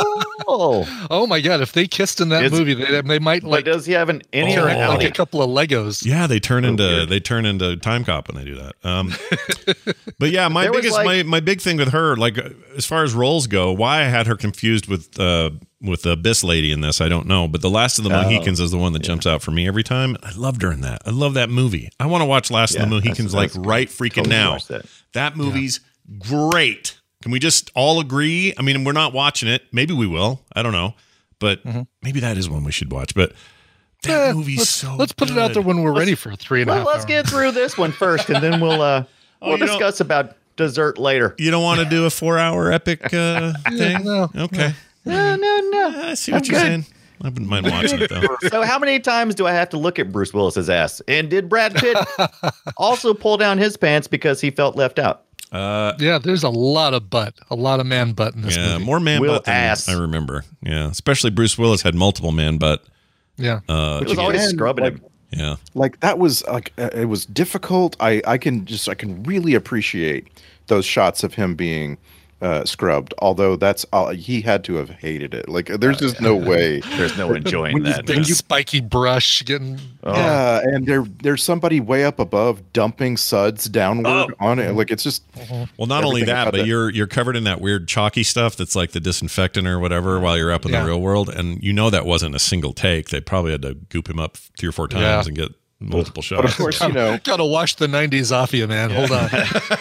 Oh, Oh my God! If they kissed in that Is- movie, they, they might but like does he have an any Oh, or like alley? a couple of Legos. Yeah, they turn into weird. they turn into Time Cop when they do that. Um, but yeah, my There was biggest like- my my big thing with her, like as far as roles go, why I had her confused with uh with the Abyss lady in this, I don't know. But the Last of the Oh, Mohicans is the one that jumps out for me every time. I loved her in that. I love that movie. I want to watch Last Yeah, of the that's- Mohicans like that's right freaking totally now. watch that. That movie's great. Can we just all agree? I mean, we're not watching it. Maybe we will. I don't know. But maybe that is one we should watch. But that Eh, movie's let's, so let's put it out good. there when we're ready for three and a half. Well, let's hours. get through this one first, and then we'll uh, Oh, we'll you don't- discuss about dessert later. You don't want to do a four-hour epic uh, thing? no, Okay. No, no, no. I see what I'm you're good. saying. I wouldn't mind watching it, though. So, how many times do I have to look at Bruce Willis's ass? And did Brad Pitt also pull down his pants because he felt left out? Uh, Yeah, there's a lot of butt, a lot of man butt in this yeah, movie. more man Will butt than ass. I remember. Yeah, especially Bruce Willis had multiple man butt. Yeah. Uh, It was always again, scrubbing like- him. yeah. Like that was like uh, it was difficult. I I can just I can really appreciate those shots of him being uh, scrubbed. Although that's uh, he had to have hated it. Like there's just no way. There's no enjoying When you that. Big man. spiky brush getting. Oh. Yeah, and there there's somebody way up above dumping suds downward Oh. on it. Like it's just Well, not only Everything that, about but that. you're you're covered in that weird chalky stuff that's like the disinfectant or whatever while you're up in Yeah. the real world, and you know that wasn't a single take. They probably had to goop him up three or four times Yeah. and get multiple shots. But of course, you know, Gotta wash the nineties off you, man. Hold on.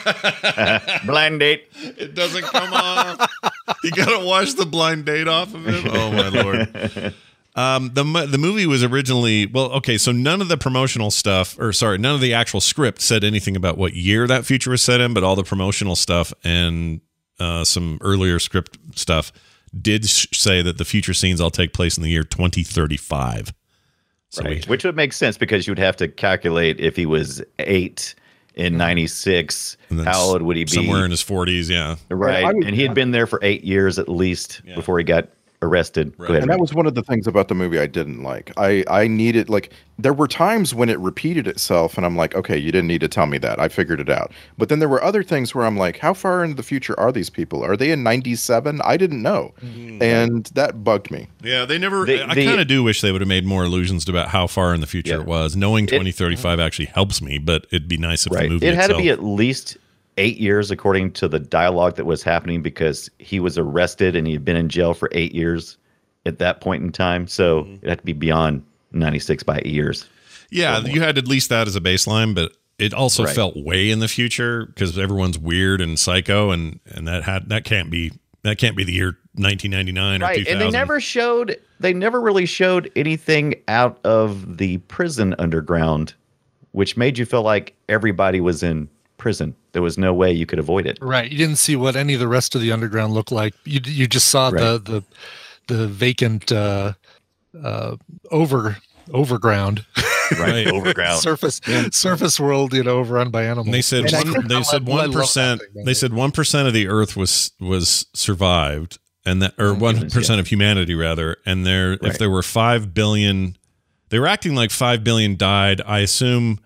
Blind date. it doesn't come off. You gotta wash the blind date off of him. Oh my lord. Um, the mo- the movie was originally well, okay. So none of the promotional stuff, or sorry, none of the actual script said anything about what year that future was set in, but all the promotional stuff and uh, some earlier script stuff did sh- say that the future scenes all take place in the year twenty thirty-five. So Right. we, Which would make sense because you'd have to calculate if he was eight in ninety-six, and then how old would he be? somewhere in his forties? Yeah. Right. I would- and he had been there for eight years at least Yeah. before he got arrested. Right. Go ahead. and that was one of the things about the movie I didn't like. I I needed like there were times when it repeated itself, and I'm like, okay, you didn't need to tell me that. I figured it out. But then there were other things where I'm like, how far into the future are these people? Are they in ninety-seven? I didn't know, and that bugged me. Yeah, they never. The- I the- kind of do wish they would have made more allusions about how far in the future Yeah. it was. Knowing It- twenty thirty-five actually helps me, but it'd be nice if the right. movie It had itself. to be at least eight years according to the dialogue that was happening because he was arrested and he had been in jail for eight years at that point in time. So Mm-hmm. it had to be beyond ninety-six by eight years. yeah, you had at least that as a baseline, but it also Right. felt way in the future because everyone's weird and psycho, and and that had that can't be that can't be the year nineteen ninety-nine or Right. two thousand. And they never showed, they never really showed anything out of the prison underground, which made you feel like everybody was in prison. There was no way you could avoid it. Right. You didn't see what any of the rest of the underground looked like. You you just saw the Right. the the vacant uh, uh, over overground Right. Overground. surface surface world, you know, overrun by animals. And they said Which is- one, they I said love- I one love that percent. thing, by the They way. said one percent of the Earth was was survived, and that or one goodness, percent yeah. of humanity rather. And there, if Right. there were five billion, they were acting like five billion died. I assume.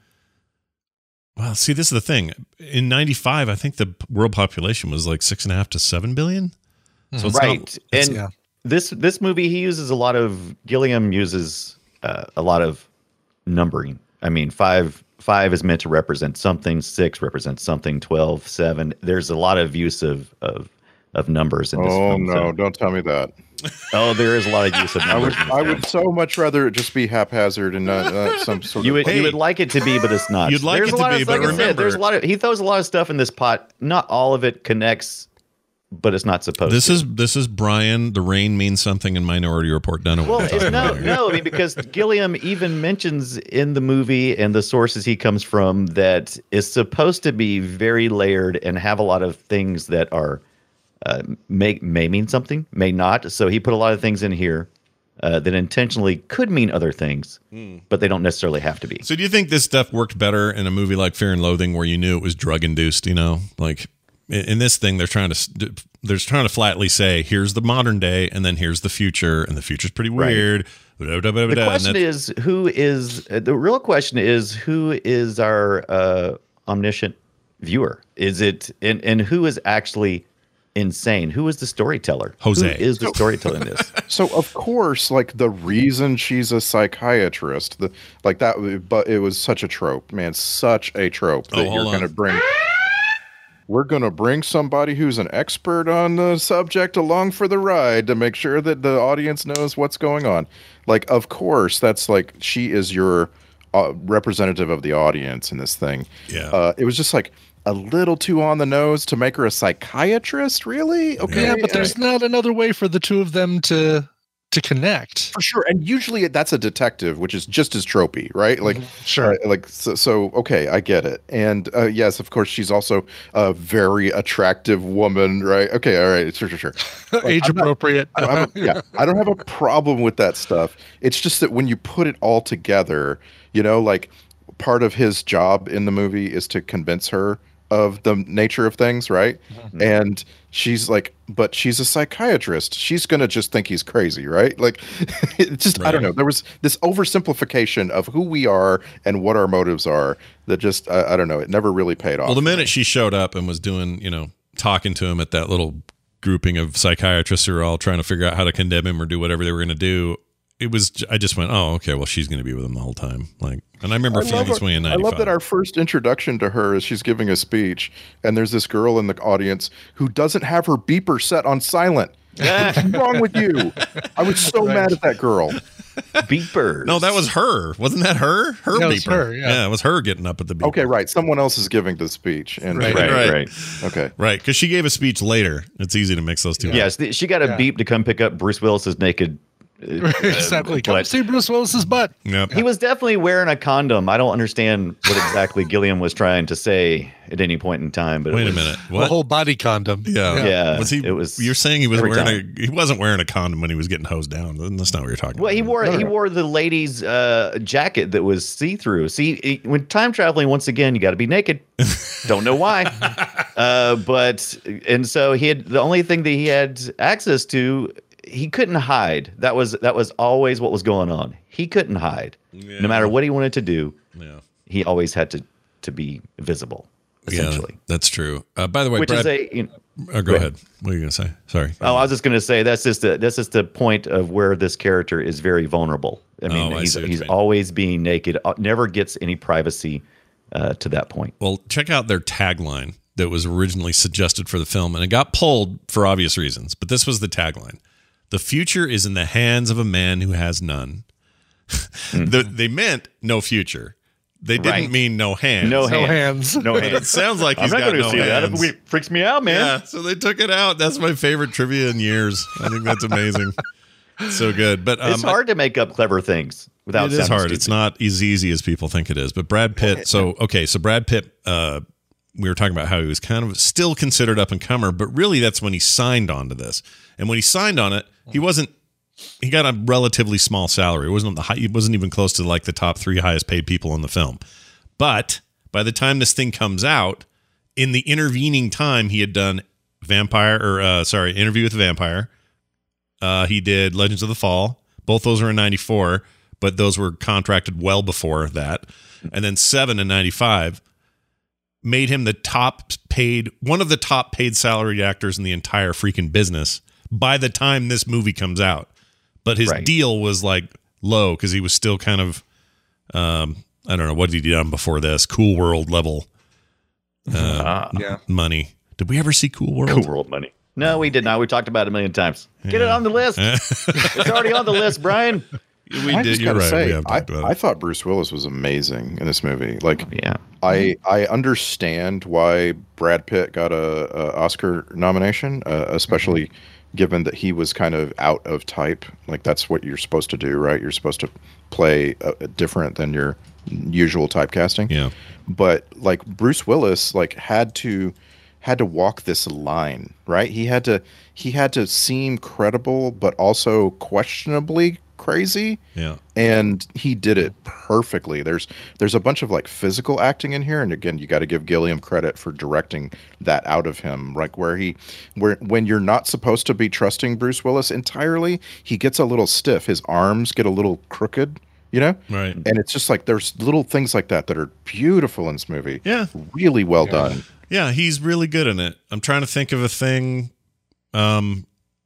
Well, see, this is the thing. In ninety-five, I think the world population was like six and a half to seven billion. So it's Right. not. it's- And yeah. this this movie, he uses a lot of, Gilliam uses uh, a lot of numbering. I mean, five five is meant to represent something, six represents something, twelve, seven. There's a lot of use of of, of numbers in this Oh film. no, so- don't tell me that. Oh, there is a lot of use of I would numbers. in this I film. would so much rather it just be haphazard and not, not some sort You of. would, Hey. you would like it to be, but it's not. You'd like there's it a to lot be, of, but like I said, there's a remember- lot of. He throws a lot of stuff in this pot. Not all of it connects, but it's not supposed. This to. is this is Brian. The rain means something in Minority Report. Done. Well, it's, no, no. I mean, because Gilliam even mentions in the movie and the sources he comes from that is supposed to be very layered and have a lot of things that are uh, may may mean something, may not. So he put a lot of things in here uh, that intentionally could mean other things, but they don't necessarily have to be. So do you think this stuff worked better in a movie like Fear and Loathing where you knew it was drug induced, you know? Like in, in this thing they're trying to s- d- they're trying to flatly say here's the modern day and then here's the future and the future's pretty Right. weird. Blah, blah, blah, The blah, and question that's- is who is uh, the real question is who is our uh, omniscient viewer? Is it and, and who is actually insane? Who is the storyteller? Jose. Who is the storyteller in this? So of course, like the reason she's a psychiatrist, the like that, but it was such a trope, man, such a trope Oh, that hold you're on. going to bring. We're going to bring somebody who's an expert on the subject along for the ride to make sure that the audience knows what's going on. Like, of course, that's like she is your uh, representative of the audience in this thing. Yeah. Uh, it was just like a little too on the nose to make her a psychiatrist, really? Okay. Yeah, but there's not another way for the two of them to to connect. For sure, and usually that's a detective, which is just as tropey, right? Like, Sure. uh, like so, so. Okay, I get it, and uh, yes, of course, she's also a very attractive woman, right? Okay, all right, sure, sure, sure. Age I'm not- appropriate. I don't have a- yeah, I don't have a problem with that stuff. It's just that when you put it all together, you know, like part of his job in the movie is to convince her of the nature of things, right? Mm-hmm. And she's like, but she's a psychiatrist. She's gonna just think he's crazy, right? Like, it just right. I don't know. There was this oversimplification of who we are and what our motives are that just I, I don't know. It never really paid off. Well, the minute she showed up and was doing, you know, talking to him at that little grouping of psychiatrists who were all trying to figure out how to condemn him or do whatever they were going to do, it was, I just went, oh, okay, well, she's going to be with him the whole time. Like, and I remember I feeling this way in ninety-five. I love that our first introduction to her is she's giving a speech, and there's this girl in the audience who doesn't have her beeper set on silent. What's wrong with you? I was so right. mad at that girl. Beepers. No, that was her. Wasn't that her? Her that beeper. Was her, yeah. yeah, it was her getting up at the beeper. Okay, right. Someone else is giving the speech. And right, right, right, right. Okay. Right, because she gave a speech later. It's easy to mix those two. Yes, yeah, she got a yeah. beep to come pick up Bruce Willis's naked. Uh, exactly. Come but, see Bruce Willis's butt. Yep. He was definitely wearing a condom. I don't understand what exactly Gilliam was trying to say at any point in time. But wait it was, a minute, what? A whole body condom. Yeah, yeah. yeah. Was he? It was. You're saying he was wearing time. a? He wasn't wearing a condom when he was getting hosed down. That's not what you're talking well, about. Well, he wore no, no, he no. wore the lady's uh, jacket that was see through. See, it, when time traveling, once again, you got to be naked. Don't know why, uh, but and so he had the only thing that he had access to. He couldn't hide. That was that was always what was going on. He couldn't hide. Yeah. No matter what he wanted to do, yeah. he always had to, to be visible, essentially. Yeah, that's true. Uh, by the way, Which Brad, is a you know, oh, go, go ahead. ahead. What are you going to say? Sorry. Oh, I was just going to say that's just the this is the point of where this character is very vulnerable. I mean, oh, he's I he's always being naked, never gets any privacy uh, to that point. Well, check out their tagline that was originally suggested for the film, and it got pulled for obvious reasons. But this was the tagline. The future is in the hands of a man who has none. Mm-hmm. the, they meant no future. They didn't right. mean no hands. No, no hands. hands. No hands. It sounds like he's I'm not got going to no see hands. that. It freaks me out, man. Yeah, so they took it out. That's my favorite trivia in years. I think that's amazing. So good. But um, it's hard to make up clever things without. It is hard. Stupid. It's not as easy as people think it is. But Brad Pitt. So okay, so Brad Pitt. Uh, we were talking about how he was kind of still considered up and comer, but really that's when he signed on to this. And when he signed on it, he wasn't. He got a relatively small salary. It wasn't the high, he wasn't even close to like the top three highest paid people in the film. But by the time this thing comes out, in the intervening time, he had done Vampire or uh, sorry, Interview with the Vampire. Uh, he did Legends of the Fall. Both those were in ninety-four, but those were contracted well before that. And then Seven in ninety-five made him the top paid, one of the top paid salaried actors in the entire freaking business by the time this movie comes out. But his right. deal was like low because he was still kind of, um, I don't know, what did he done before this? Cool World level uh, uh, yeah. money. Did we ever see Cool World? Cool World money. No, we did not. We talked about it a million times. Get yeah. it on the list. It's already on the list, Brian. We I did. Just You're right. Say, we I, I thought Bruce Willis was amazing in this movie. Like, yeah, I I understand why Brad Pitt got a, a Oscar nomination, uh, especially mm-hmm. given that he was kind of out of type. Like, that's what you're supposed to do, right? You're supposed to play uh, different than your usual typecasting. Yeah. But like Bruce Willis, like had to had to walk this line, right? He had to he had to seem credible, but also questionably crazy. Yeah. And he did it perfectly. There's there's a bunch of like physical acting in here, and again, you got to give Gilliam credit for directing that out of him. Like where he where when you're not supposed to be trusting Bruce Willis entirely, he gets a little stiff. His arms get a little crooked, you know? Right. And it's just like there's little things like that that are beautiful in this movie. Yeah. Really well yeah. done. Yeah, he's really good in it. I'm trying to think of a thing um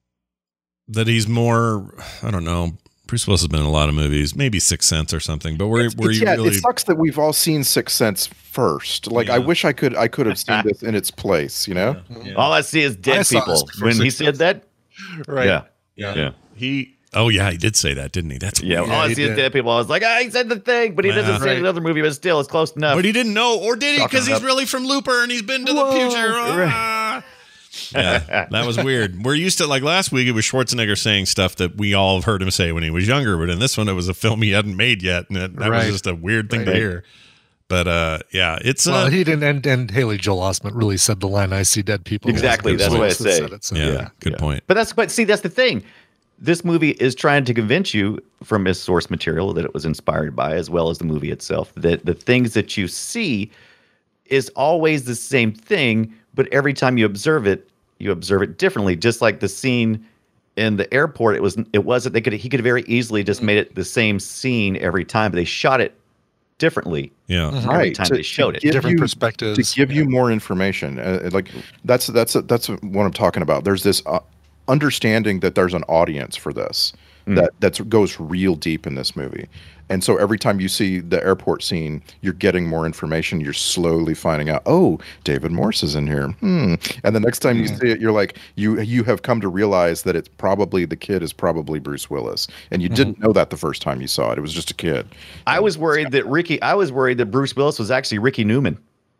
that he's more, I don't know. Bruce Willis has been in a lot of movies, maybe Sixth Sense or something. But where, it's, where it's, you yeah, really, it sucks that we've all seen Sixth Sense first. Like, yeah. I wish I could, I could have seen this in its place. You know, yeah. Yeah. all I see is dead people. When he said that, right? Yeah, yeah, yeah. He, oh yeah, he did say that, didn't he? That's yeah. weird. All I he see is did. dead people. I was like, ah, he said the thing, but he Yeah. doesn't say Right. another movie. But still, it's close enough. But he didn't know, or did he? Talking Because he's about- really from Looper and he's been to Whoa. the future. Ah. Yeah, that was weird. We're used to, like last week, it was Schwarzenegger saying stuff that we all have heard him say when he was younger, but in this one, it was a film he hadn't made yet, and that, that Right. was just a weird thing Right. to hear. But uh, yeah, it's Well, uh, he didn't, and, and Haley Joel Osment really said the line, "I see dead people." Exactly, It was that's Bruce what I Willis that say. said it, so, yeah, yeah. good Yeah. point. But that's but see, that's the thing. This movie is trying to convince you from its source material that it was inspired by, as well as the movie itself, that the things that you see is always the same thing, but every time you observe it, you observe it differently. Just like the scene in the airport, it was it wasn't they could he could have very easily just made it the same scene every time, but they shot it differently. Yeah, every Right, time to- they showed to it. give Different you- perspectives. to give you more information. Uh, like that's that's that's what I'm talking about. There's this uh, understanding that there's an audience for this that that's goes real deep in this movie. And so every time you see the airport scene, you're getting more information. You're slowly finding out, oh, David Morse is in here. Hmm. And the next time you see it, you're like, you you have come to realize that it's probably the kid is probably Bruce Willis, and you didn't know that the first time you saw it. It was just a kid. I was worried that Ricky. I was worried that Bruce Willis was actually Ricky Newman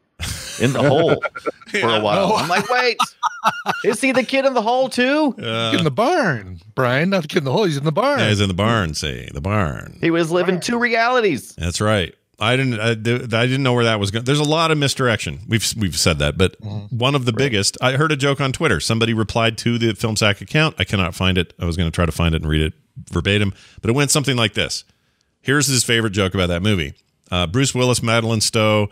in the hole for a while. I'm like, wait, is he the kid in the hole too? in the barn, Brian. Not the kid in the hole. He's in the barn. yeah, he's in the barn. See the barn. He was living two realities. That's right. I didn't. I, did- I didn't know where that was going. There's a lot of misdirection. We've we've said that, but one of the biggest. I heard a joke on Twitter. Somebody replied to the FilmSack account. I cannot find it. I was going to try to find it and read it verbatim, but it went something like this. Here's his favorite joke about that movie: uh, Bruce Willis, Madeline Stowe,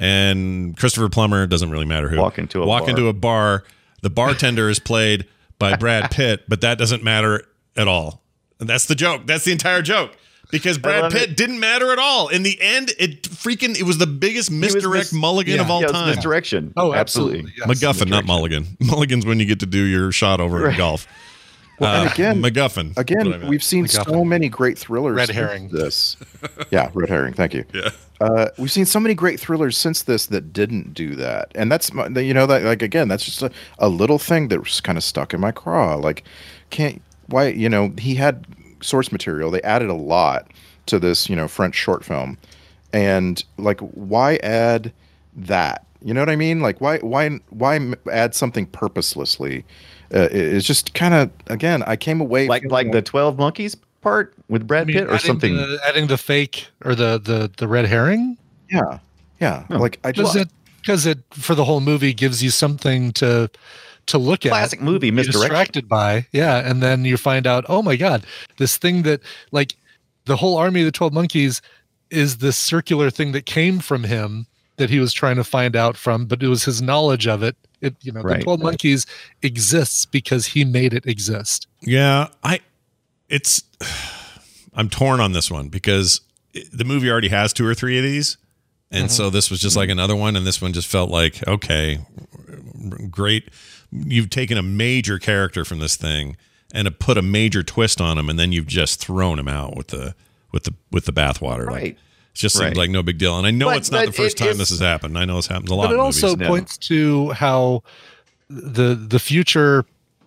and Christopher Plummer. Doesn't really matter who. Walk into a walk bar. into a bar. The bartender is played by Brad Pitt, but that doesn't matter at all. And that's the joke. That's the entire joke. Because Brad love Pitt it. didn't matter at all. In the end, it freaking it was the biggest misdirect mis- mulligan yeah. of all Yeah, it was time. misdirection. Oh, absolutely. Yes. MacGuffin, not mulligan. Mulligan's when you get to do your shot over in golf. Well, and Uh, again, MacGuffin. That's what I Again, meant. we've seen so MacGuffin. many great thrillers. Red since herring. This, yeah, red herring. Thank you. Yeah. Uh, we've seen so many great thrillers since this that didn't do that, and that's my- you know that like again, that's just a, a little thing that was kind of stuck in my craw. Like, can't why you know he had source material. They added a lot to this you know French short film, and like why add that? You know what I mean? Like why why why m- add something purposelessly? Uh, it- it's just kind of again, I came away Like feeling like the twelve Monkeys part with Brad I mean, Pitt or adding something. The, adding the fake or the the the red herring. yeah yeah like I Because just it because it for the whole movie gives you something to to look at. Classic movie be misdirection. distracted by. Yeah, and then you find out, oh my god, this thing that like the whole army of the twelve Monkeys is this circular thing that came from him that he was trying to find out from, but it was his knowledge of it. It you know, Right. the twelve Monkeys exists because he made it exist. Yeah, I it's I'm torn on this one because it- the movie already has two or three of these. And so this was just like another one, and this one just felt like, okay, great. You've taken a major character from this thing and have put a major twist on him, and then you've just thrown him out with the with the with the bathwater. Like, Right. it just seemed Right. like no big deal. And I know But- it's not but the first it time is- this has happened. I know this happens a lot But it in also movies. No. points to how the the future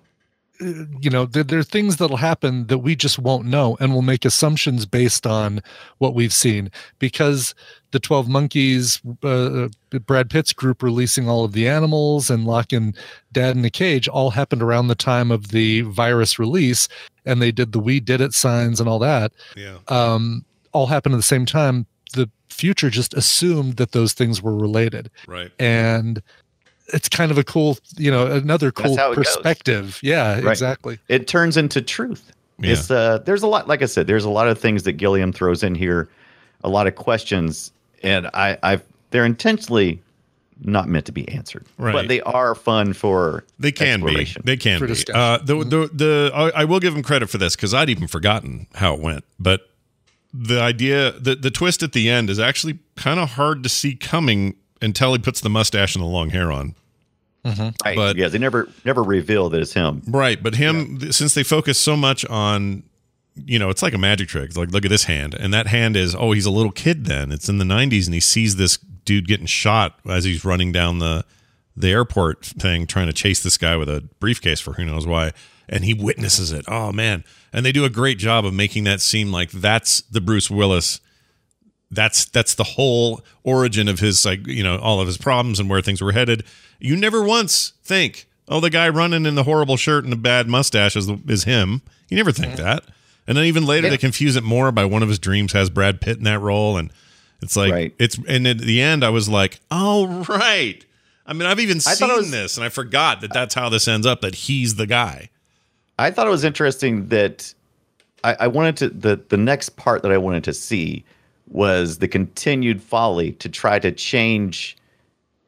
uh, you know there, there are things that'll happen that we just won't know, and we'll make assumptions based on what we've seen, because the twelve Monkeys, uh, Brad Pitt's group releasing all of the animals and locking Dad in a cage all happened around the time of the virus release, and they did the "we did it" signs and all that. Yeah. Um, all happened at the same time. The future just assumed that those things were related, Right. and it's kind of a cool, you know, another cool how it goes. perspective. Yeah, Right. exactly. It turns into truth. Yeah. It's uh there's a lot, like I said, there's a lot of things that Gilliam throws in here, a lot of questions, and I I've they're intentionally not meant to be answered. Right. But they are fun for They can be. exploration. They can For be. discussion. Uh, the, the the I, I will give him credit for this because I'd even forgotten how it went. But the idea, the the twist at the end is actually kind of hard to see coming until he puts the mustache and the long hair on. Right. but- yeah, they never never reveal that it's him. Right, but him th- since they focus so much on, you know, it's like a magic trick. It's like, look at this hand, and that hand is oh, he's a little kid. Then it's in the nineties, and he sees this dude getting shot as he's running down the the airport thing, trying to chase this guy with a briefcase for who knows why, and he witnesses it. Oh man, and they do a great job of making that seem like that's the Bruce Willis. That's that's the whole origin of his, like, you know, all of his problems and where things were headed. You never once think, oh, the guy running in the horrible shirt and the bad mustache is is him. You never think that. And then even later, Yeah. they confuse it more by one of his dreams has Brad Pitt in that role, and it's like Right. it's. And at the end, I was like, oh right. I mean, I've even I thought seen it was- this, and I forgot that that's how this ends up. That he's the guy. I thought it was interesting that I, I wanted to the the next part that I wanted to see was the continued folly to try to change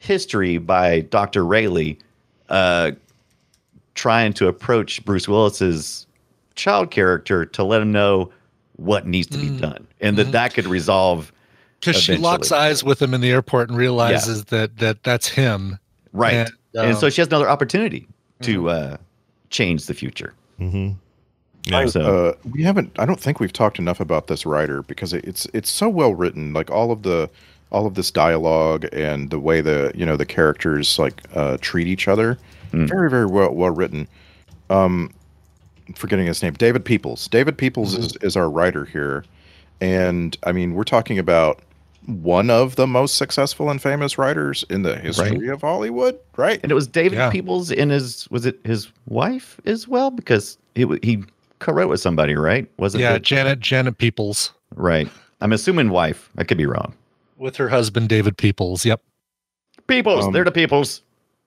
history by Doctor Rayleigh, uh, trying to approach Bruce Willis's child character to let him know what needs to be Mm. done, and that that could resolve. Because she Eventually. locks eyes with him in the airport and realizes that that that's him. Right. And, And, um, so she has another opportunity to uh, change the future. Mm-hmm. Yeah. So, Uh, we haven't. I don't think we've talked enough about this writer because it- it's it's so well written. Like all of the all of this dialogue and the way the you know the characters like uh, treat each other, Mm. very very well well written. Um, forgetting his name, David Peoples. David Peoples is, is our writer here, and I mean we're talking about one of the most successful and famous writers in the history of Hollywood, right? and it was David Yeah. Peoples and his, was it his wife as well? Because he, wa- he co-wrote with somebody, right? Wasn't yeah, it? Janet Janet Peoples Right. I'm assuming wife. I could be wrong. with her husband David Peoples. Yep. Peoples. Um, They're the Peoples.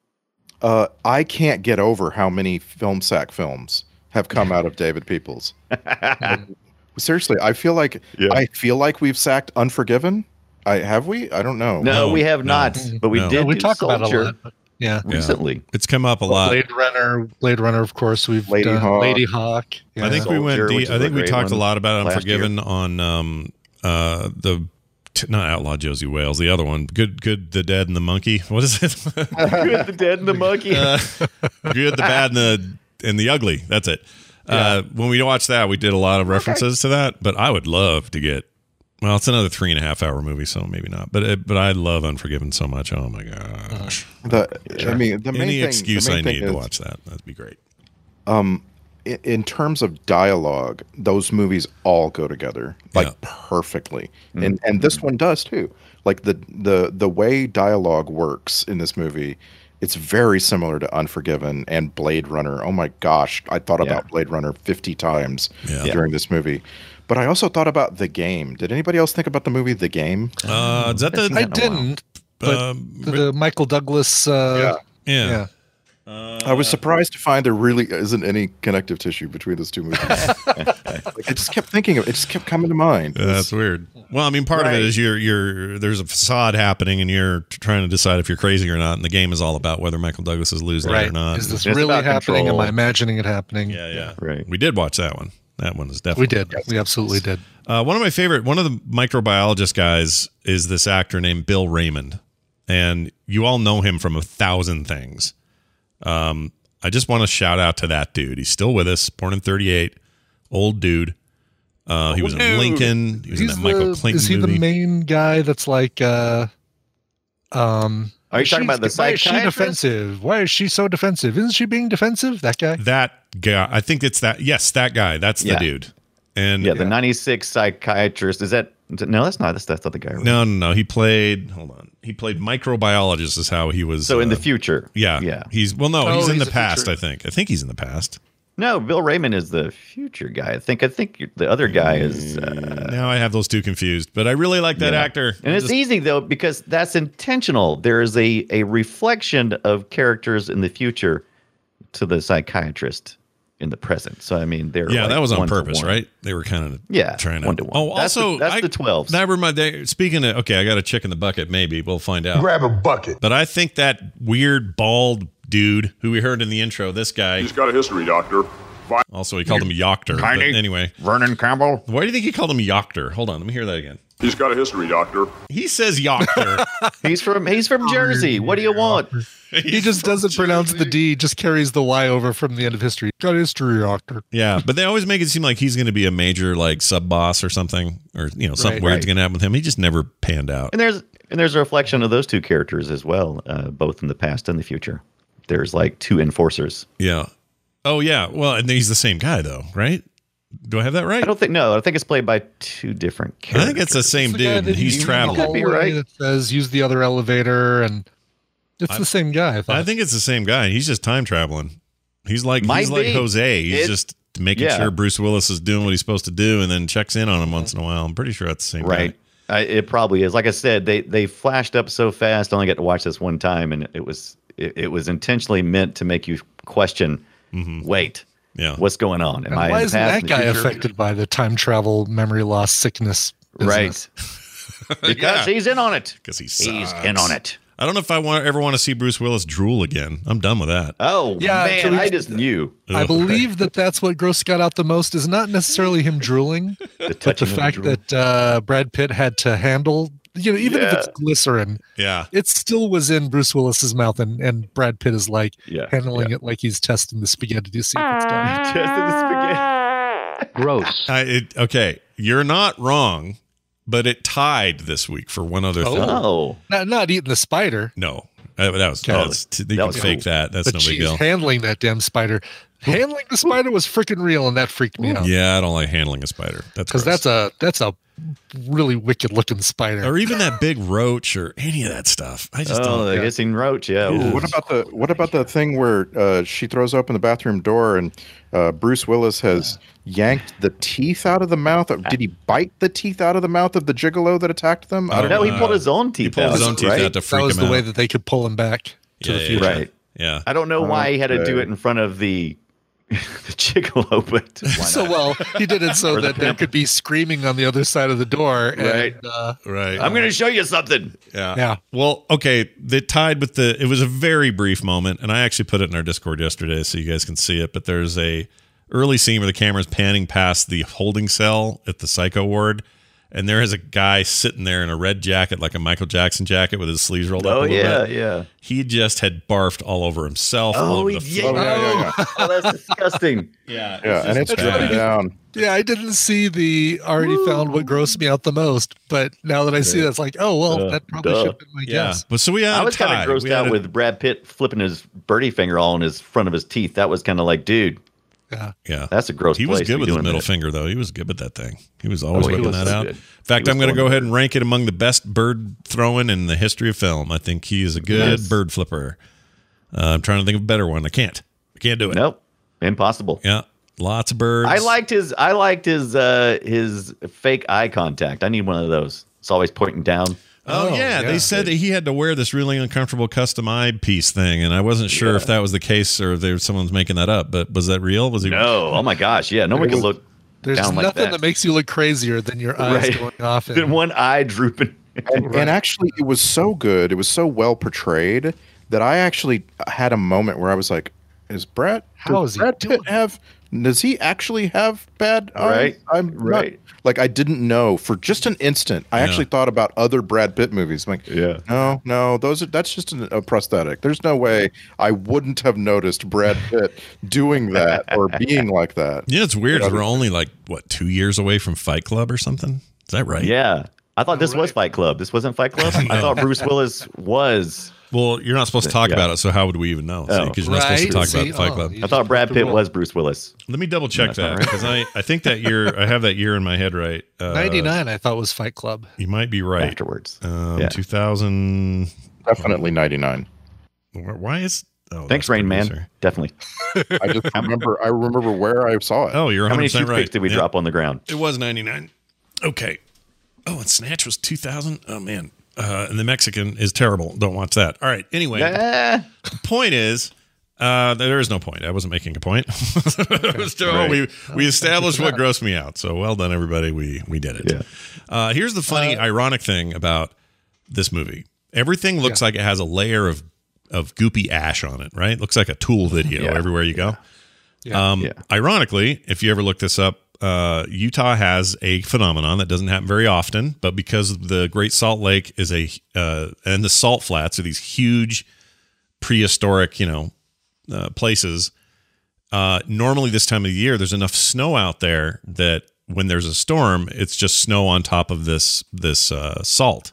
Uh, I can't get over how many film sack films have come out of David Peoples. Seriously, I feel like Yeah. I feel like we've sacked Unforgiven. I have we? I don't know. No, no, we have no, not. But we no. did we do talk about it a Soldier lot. but Yeah. Yeah. recently. It's come up a lot. Blade Runner, Blade Runner, of course. We've Lady done Hawk. Lady Hawk. I think we Soldier, went. which Deep, is I a think we great talked a one lot about last Unforgiven on um, uh, the t- not Outlaw Josie Wales, the other one. Good, good, the dead and the monkey. What is it? Good, the dead, and the monkey. uh, good, the bad, and the and the ugly. That's it. Uh, when we watched that, we did a lot of references to that. But I would love to get. Well, it's another three and a half hour movie, so maybe not. But it, but I love Unforgiven so much. Oh my gosh! The, I mean, the main Any thing, excuse the main I thing need is, to watch that. That'd be great. Um, in, in terms of dialogue, those movies all go together like Yeah. perfectly, and and this one does too. Like the the the way dialogue works in this movie, it's very similar to Unforgiven and Blade Runner. Oh my gosh, I thought Yeah. about Blade Runner fifty times Yeah. during this movie. But I also thought about The Game. Did anybody else think about the movie The Game? Uh, is that the? I in a while. didn't. But um, the, the Michael Douglas. Uh, yeah. yeah. I was surprised to find there really isn't any connective tissue between those two movies. Like, I just kept thinking of it. It just kept coming to mind. Yeah, that's weird. Well, I mean, part of it Right. is you're you're there's a facade happening, and you're t- trying to decide if you're crazy or not. And the game is all about whether Michael Douglas is losing it Right. or not. Is this It's really about happening? control. Am I imagining it happening? yeah, yeah, Right. We did watch that one. That one is definitely. We did. We absolutely did. Uh, one of my favorite, one of the microbiologist guys is this actor named Bill Raymond, and you all know him from a thousand things. Um, I just want to shout out to that dude. He's still with us. Born in thirty-eight, old dude. Uh, he was in dude. Lincoln. He was in He's that Michael the- Clinton is he movie. the main guy that's like, uh, um, Are you talking she's- about the why is she psychiatrist? defensive? Why is she so defensive? Isn't she being defensive? That guy? that guy. I think it's that. Yes, that guy. That's the Yeah. dude. And Yeah, the ninety-six psychiatrist. Is that, is it- no, that's not, that's, that's not the guy. Right? no, no, no. He played. Hold on. He played microbiologist. Is how he was. So in uh, the future. Yeah, Yeah. He's well. No, Oh, he's in he's the the past. future. I think. I think he's in the past. No, Bill Raymond is the future guy. I think, I think you're- the other guy is, uh, Now I have those two confused. But I really like that yeah. actor. And it's Just- easy though, because that's intentional. There is a, a reflection of characters in the future to the psychiatrist in the present. So, I mean, they're yeah, like that was on one to purpose, one. right? They were kind of Yeah, trying to one to one. Oh, That's also the- that's I- the twelves. That remind they, speaking of okay, I got a chick in the bucket. Maybe we'll find out. Grab a bucket. But I think that weird bald dude who we heard in the intro, this guy. He's got a history, Doctor. Vi- Also, he called him Yoctor. But Tiny. anyway, Vernon Campbell. why do you think he called him Yoctor? Hold on, let me hear that again. He's got a history, Doctor. He says Yoctor. He's from he's from Jersey. What do you want? He just doesn't pronounce the D, just carries the Y over from the end of history. Got history, doctor. Yeah, but they always make it seem like he's going to be a major like sub boss or something, or you know something Right. weird's Right. going to happen with him. He just never panned out. And there's and there's a reflection of those two characters as well, uh, both in the past and the future. There's like two enforcers. Yeah. Oh yeah. Well, and he's the same guy though, right? Do I have that right? I don't think no. I think it's played by two different I characters. think it's the same It's the guy dude. that And he's you- traveling. Could be hallway right. That says use the other elevator, and it's the same guy. I thought. I think it's the same guy. He's just time traveling. He's like Might he's like be. Jose. He's It- just making yeah. sure Bruce Willis is doing what he's supposed to do, and then checks in on him once in a while. I'm pretty sure that's the same right. guy. I, it probably is. Like I said, they they flashed up so fast. I only got to watch this one time, and it was it, it was intentionally meant to make you question. Wait, Yeah. what's going on? Am And I why in the isn't past, that in the guy future? affected by the time travel, memory loss, sickness? business? Right. Because Yeah. he's in on it. Because he He's sucks. in on it. I don't know if I want ever want to see Bruce Willis drool again. I'm done with that. Oh, Yeah, man, actually- I just knew. I believe that that's what grossed Scott out the most is not necessarily him drooling, The but the touching of fact drool. that uh, Brad Pitt had to handle, you know, even if Yeah. it's glycerin, Yeah. it still was in Bruce Willis's mouth, and, and Brad Pitt is like Yeah, handling it like he's testing the spaghetti to see if it's done. Tested the spaghetti. Gross. I, it, okay, you're not wrong, but it tied this week for one other thing. Oh, Not, not eating the spider, No, that, that was, that was you That can was fake cool. that. That's but no big geez, deal. handling that damn spider. Handling the spider was freaking real, and that freaked me out. Yeah, I don't like handling a spider. That's Because gross. that's a that's a really wicked looking spider. or even that big roach or any of that stuff. I just oh, don't. the hissing roach. Yeah. Yeah. Ooh. What about the what about the thing where uh, she throws open the bathroom door and uh, Bruce Willis has yanked the teeth out of the mouth? Of, did he bite the teeth out of the mouth of the gigolo that attacked them? I don't No, know. he pulled his own teeth He pulled out. his own teeth right? out to freak that was him the way out. that they could pull him back to Yeah, the yeah, future. Right. Yeah. I don't know why he had to do Okay. it in front of the the gigolo, but why not? So well, he did it so Or the that there pimp. could be screaming on the other side of the door. And, Right. Uh, Right. I'm going to show you something. Yeah. Yeah. Well, okay. They tied with the, it was a very brief moment, and I actually put it in our Discord yesterday so you guys can see it. But there's a early scene where the camera's panning past the holding cell at the psycho ward, and there is a guy sitting there in a red jacket, like a Michael Jackson jacket with his sleeves rolled up. Oh a little yeah, bit. yeah. He just had barfed all over himself, all Oh, over he the did. floor. Oh, yeah, yeah, yeah. Oh, that's disgusting. Yeah. Yeah, and it's just dripping bad. down. yeah, I didn't see the already found what grossed me out the most, but now that I see that, it's like, oh well, Uh, that probably duh. should have been my Yeah. guess. But so we had I a was kind tie. of grossed We had out a- with Brad Pitt flipping his birdie finger all in his front of his teeth. That was kind of like, dude, Yeah. Yeah. that's a gross He was place good to be with his doing middle that. finger, though. He was good with that thing. He was always Oh, he whipping was that so out. good. In fact, He was I'm going to throwing go it ahead and rank it among the best bird throwing in the history of film. I think he is a good Yes. bird flipper. Uh, I'm trying to think of a better one. I can't. I can't do it. Nope, impossible. Yeah. Lots of birds. I liked his. I liked his. Uh, his fake eye contact. I need one of those. It's always pointing down. Oh, Oh, yeah. yeah. They said that he had to wear this really uncomfortable custom eye piece thing, and I wasn't sure if that was the case or if there someone's making that up. But was that real? Was he? No, oh my gosh, yeah. Nobody can look There's down nothing like that. that. makes you look crazier than your eyes Right. going off. Then And, one eye drooping. And, and actually, it was so good. It was so well portrayed that I actually had a moment where I was like, "Is Brad? How does is he Brad doing Pitt have? Does he actually have bad eyes?" Right, I'm right. Not, like I didn't know for just an instant. I Yeah. actually thought about other Brad Pitt movies. I'm like, Yeah. no, no, those are that's just an, a prosthetic. There's no way I wouldn't have noticed Brad Pitt doing that or being like that. Yeah, it's weird. We're only like, what, two years away from Fight Club or something? Is that right? Yeah, I thought this was Fight Club. This wasn't Fight Club. I thought Bruce Willis was. Well, you're not supposed to talk Yeah. about it, so how would we even know? Oh. Because you're not supposed to Right? talk See? about Fight Oh, Club. you I just thought Brad have to Pitt roll. was Bruce Willis. Let me double check That's not that right. because I, I think that year I have that year in my head right. Uh, ninety-nine, I thought was Fight Club. You might be right. Afterwards. Um, Yeah. two thousand. Definitely ninety-nine. Why is? Oh, Thanks, that's Rain producer. Man. Definitely. I just remember. I remember where I saw it. Oh, you're How many 100 percent toothpicks right. did we Yeah. drop on the ground? It was ninety-nine. Okay. Oh, and Snatch was two thousand. Oh man. Uh, and the Mexican is terrible. Don't watch that. All right. Anyway, Eh, the point is, uh, there is no point. I wasn't making a point. It was still- Right. We we established what grossed me out. So well done, everybody. We we did it. Yeah. Uh, here's the funny, ironic thing about this movie. Everything looks like it has a layer of of goopy ash on it. Right? Looks like a Tool video Yeah. everywhere you go. Yeah. Um, Yeah. Ironically, if you ever look this up, uh, Utah has a phenomenon that doesn't happen very often, but because the Great Salt Lake is a uh, and the Salt Flats are these huge prehistoric, you know, uh, places. Uh, normally, this time of the year, there's enough snow out there that when there's a storm, it's just snow on top of this this uh, salt.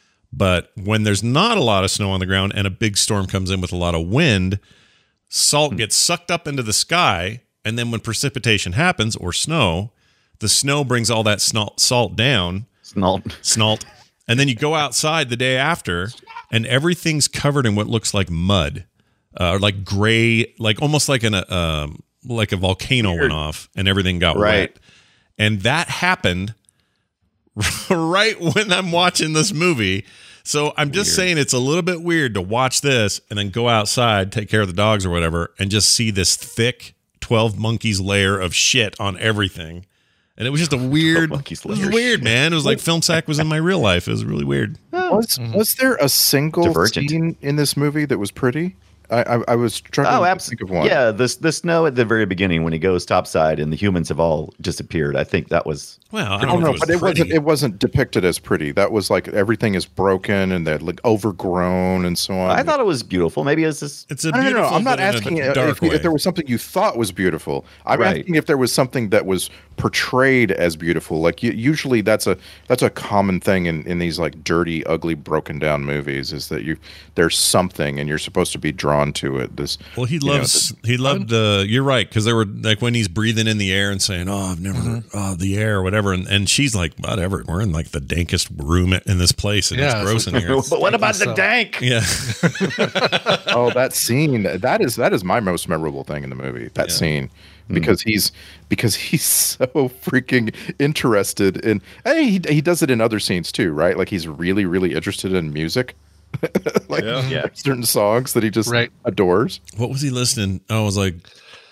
But when there's not a lot of snow on the ground and a big storm comes in with a lot of wind, salt gets sucked up into the sky, and then when precipitation happens or snow, the snow brings all that snalt, salt down, Snalt. snalt, and then you go outside the day after, and everything's covered in what looks like mud, uh, or like gray, like almost like an uh, um, like a volcano went off, and everything got Right. wet, and that happened right when I'm watching this movie. So I'm just saying it's a little bit weird to watch this and then go outside, take care of the dogs or whatever, and just see this thick twelve monkeys layer of shit on everything. And it was just a weird, Monkey it was Slayer weird, shit. man. It was like Film Sack was in my real life. It was really weird. Was was there a single Divergent. scene in this movie that was pretty? I I, I was trying Oh, to absolutely. think of one. Yeah, the the snow at the very beginning when he goes topside and the humans have all disappeared. I think that was. Well, I I don't don't know know, if but it it was wasn't pretty. it wasn't depicted as pretty. That was like everything is broken and they're like overgrown and so on. I thought it was beautiful. Maybe it's just. It's a No, no, no, beautiful, I'm not but in a asking if, dark if, way. if there was something you thought was beautiful. I'm Right. asking if there was something that was portrayed as beautiful. Like you, usually, that's a that's a common thing in, in these like dirty, ugly, broken down movies. Is that you there's something and you're supposed to be drawn to it. This Well, he you know, loves. he loved. Uh, you're right, because there were like when he's breathing in the air and saying, "Oh, I've never, Mm-hmm. oh, the air, or whatever," and, and she's like, "Whatever, we're in like the dankest room in this place, and Yeah, it's it's gross like- in here." But what about the so. dank? Yeah, oh, that scene that is that is my most memorable thing in the movie. That Yeah. scene because he's because he's so freaking interested in. Hey, he he does it in other scenes too, right? Like he's really really interested in music. like Yeah. certain songs that he just Right. adores. what was he listening? Oh, it was like,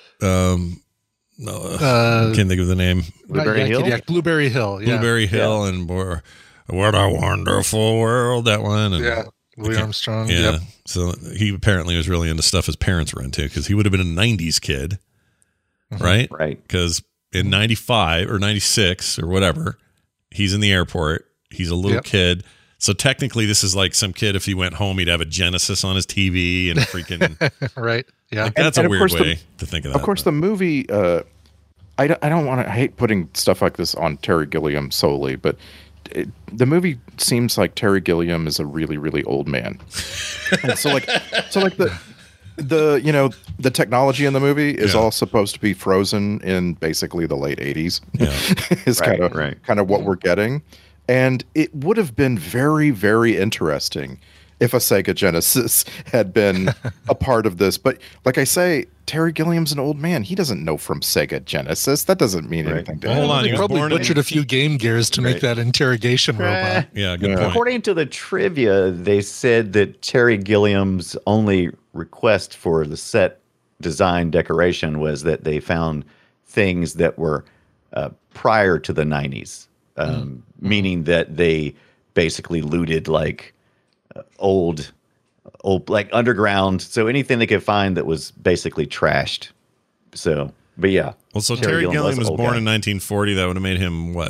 um, no, Uh, I can't think of the name. Blueberry Not Yakety Hill? Yak, Blueberry Hill. Yeah. Blueberry Hill and Bor- What a Wonderful World. That one. And, Yeah. Louis Okay. Armstrong. Yeah. Yep. So he apparently was really into stuff his parents were into because he would have been a nineties kid, right? Right. Because in ninety-five or ninety-six or whatever, he's in the airport. He's a little Yep. kid. So technically, this is like some kid, if he went home, he'd have a Genesis on his T V and freaking. Right. Yeah. Like, that's and a of weird course the- way to think of that. Of course, the movie. Uh, I don't, I don't want to. I hate putting stuff like this on Terry Gilliam solely, but it, the movie seems like Terry Gilliam is a really, really old man. And so, like, so like the the you know the technology in the movie is Yeah. all supposed to be frozen in basically the late eighties. Yeah. is Right, kind of right. kind of what we're getting, and it would have been very, very interesting if a Sega Genesis had been a part of this. But like I say, Terry Gilliam's an old man. He doesn't know from Sega Genesis. That doesn't mean Right. anything to Well, him. hold on, They he was probably born in- butchered a few Game Gears to make that interrogation robot. Yeah, good Yeah. point. According to the trivia, they said that Terry Gilliam's only request for the set design decoration was that they found things that were uh, prior to the nineties, um, meaning that they basically looted like uh, old, old like underground. So anything they could find that was basically trashed. So, but yeah. Well, so Terry, Gilliam Gilliam was an old born guy. in nineteen forty. That would have made him what?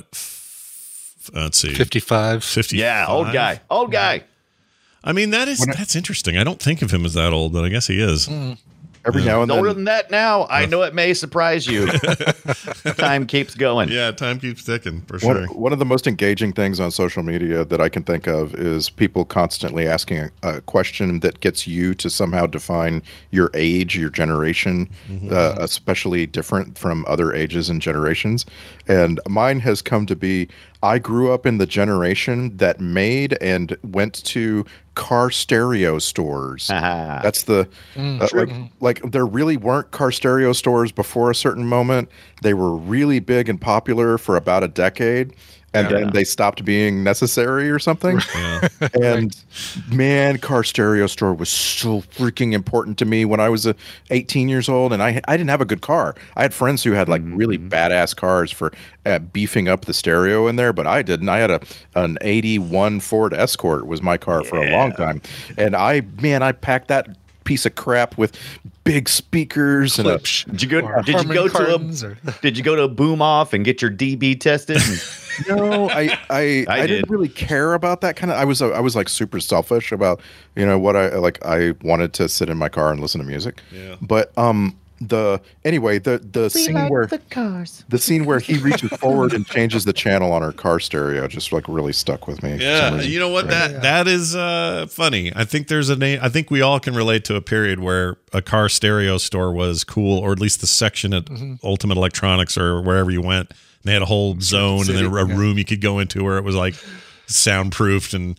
F- let's see, fifty-five. fifty. Yeah, old guy, old guy. I mean, that is that's interesting. I don't think of him as that old, but I guess he is. Every now and Older then, than that now. I know it may surprise you. Time keeps going. Yeah, time keeps ticking for one, sure. one of the most engaging things on social media that I can think of is people constantly asking a, a question that gets you to somehow define your age, your generation, uh, especially different from other ages and generations. And mine has come to be, I grew up in the generation that made and went to car stereo stores. Ah. That's the uh, like like there really weren't car stereo stores before a certain moment. They were really big and popular for about a decade, and then they stopped being necessary or something. Yeah. And man, car stereo store was so freaking important to me when I was uh, eighteen years old, and I I didn't have a good car. I had friends who had like really badass cars for uh, beefing up the stereo in there, but I didn't. I had a an eighty-one Ford Escort was my car for a long time, and I man, I packed that piece of crap with big speakers and a, Clips. Did you go? Or Did you Harman go to Kardons a? or- Did you go to a boom off and get your D B tested? no, I I, I, I didn't did. really care about that kind of. I was uh, I was like super selfish about you know what I like. I wanted to sit in my car and listen to music. Yeah. But um the anyway the the scene where the cars. the scene where he reaches forward and changes the channel on her car stereo just like really stuck with me. for some Yeah, reason. you know what? That that is uh, funny. I think there's a name. I think we all can relate to a period where a car stereo store was cool, or at least the section at Ultimate Electronics or wherever you went. And they had a whole zone and then a yeah. room you could go into where it was like soundproofed and Push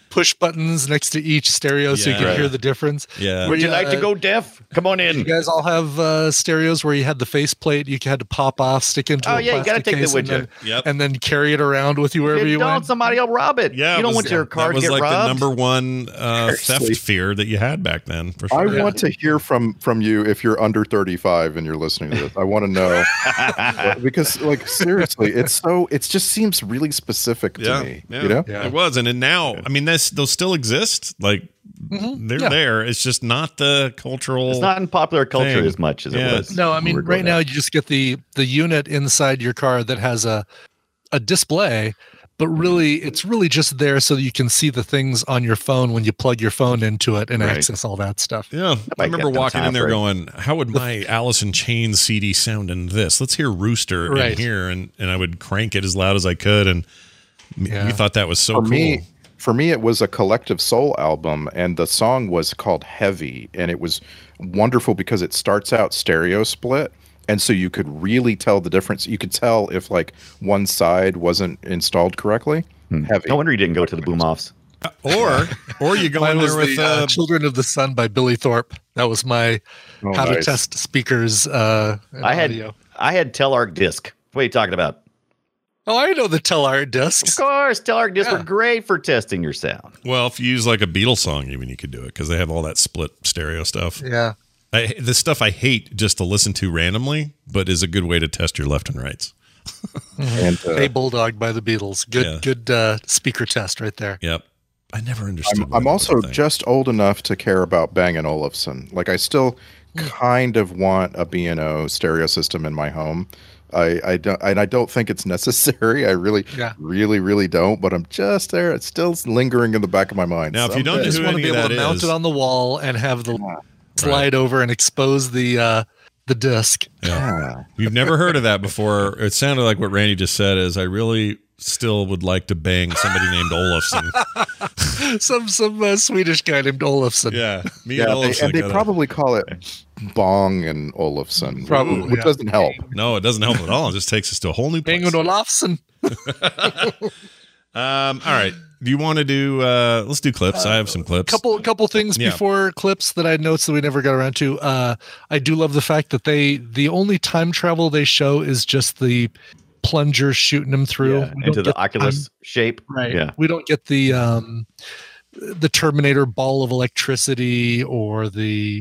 push buttons next to each stereo so you Yeah. can hear the difference. Yeah. Would you Yeah, like to uh, go deaf? Come on You in. guys all have uh, stereos where you had the faceplate you had to pop off, stick into Oh, a yeah, you gotta plastic take it case with and you. then, Yep. and then carry it around with you wherever If you you don't, went. somebody will rob it. Yeah, you it don't was- want your car that to was get like robbed. the number one uh, Seriously. theft fear that you had back then. For sure. I want to hear from from you if you're under thirty-five and you're listening to this. I want to know because, like, seriously, it's so it just seems really specific to yeah, me. yeah, You know, Yeah. it was, and then now, I mean, this those still exist. Like Mhm. they're Yeah. there. It's just not the cultural. It's not in popular culture thing. as much as Yeah. it was. No, I when we mean, were right growing now up. you just get the the unit inside your car that has a a display, but really it's really just there so that you can see the things on your phone when you plug your phone into it and Right. access all that stuff. Yeah, I might remember get no walking in time there for it. going, "How would my Alice in Chains C D sound in this? Let's hear Rooster in Right. here," and and I would crank it as loud as I could, and m- Yeah. we thought that was so for cool. me, for me, it was a Collective Soul album, and the song was called Heavy, and it was wonderful because it starts out stereo split. And so you could really tell the difference. You could tell if like one side wasn't installed correctly. Heavy. No wonder you didn't go to the boom offs. Or or you go Mine in was there with the uh, uh, Children of the Sun by Billy Thorpe. That was my Oh, how to nice. test speakers uh, and I had audio. I had Telarc disc. What are you talking about? Oh, I know the Telart Of discs. course, Telarc discs Yeah. were great for testing your sound. well, if you use like a Beatles song, even you could do it because they have all that split stereo stuff. Yeah. I, the stuff I hate just to listen to randomly, but is a good way to test your left and rights. And, uh, Hey Bulldog by the Beatles. Good Yeah. good uh, speaker test right there. Yep, I never understood. I'm, why I'm that was also a thing. just old enough to care about Bang and Olufsen. Like I still kind of want a B and O stereo system in my home. I, I don't and I don't think it's necessary. I really, Yeah. really, really don't. But I'm just there. It's still lingering in the back of my mind. Now, if you don't Someday- I just who want to any be of able to that mount is. it on the wall and have the slide over and expose the uh, the disc. Yeah. You've never heard of that before. It sounded like what Randy just said is I really still would like to bang somebody named Olafson. some some uh, Swedish guy named Olafson. Yeah, me Yeah, and they, Olafson. and they gotta- probably call it Bong and Olufsen, Probably, which yeah. doesn't help. no, it doesn't help at all. It just takes us to a whole new place. Bang Olafson. Um, all right. Do you want to do? Uh, let's do clips. I have some clips. couple couple things Yeah. before clips that I noticed that we never got around to. Uh, I do love the fact that they the only time travel they show is just the plunger shooting them through Yeah, We into don't the get Oculus shape. Right. Yeah. We don't get the um the Terminator ball of electricity or the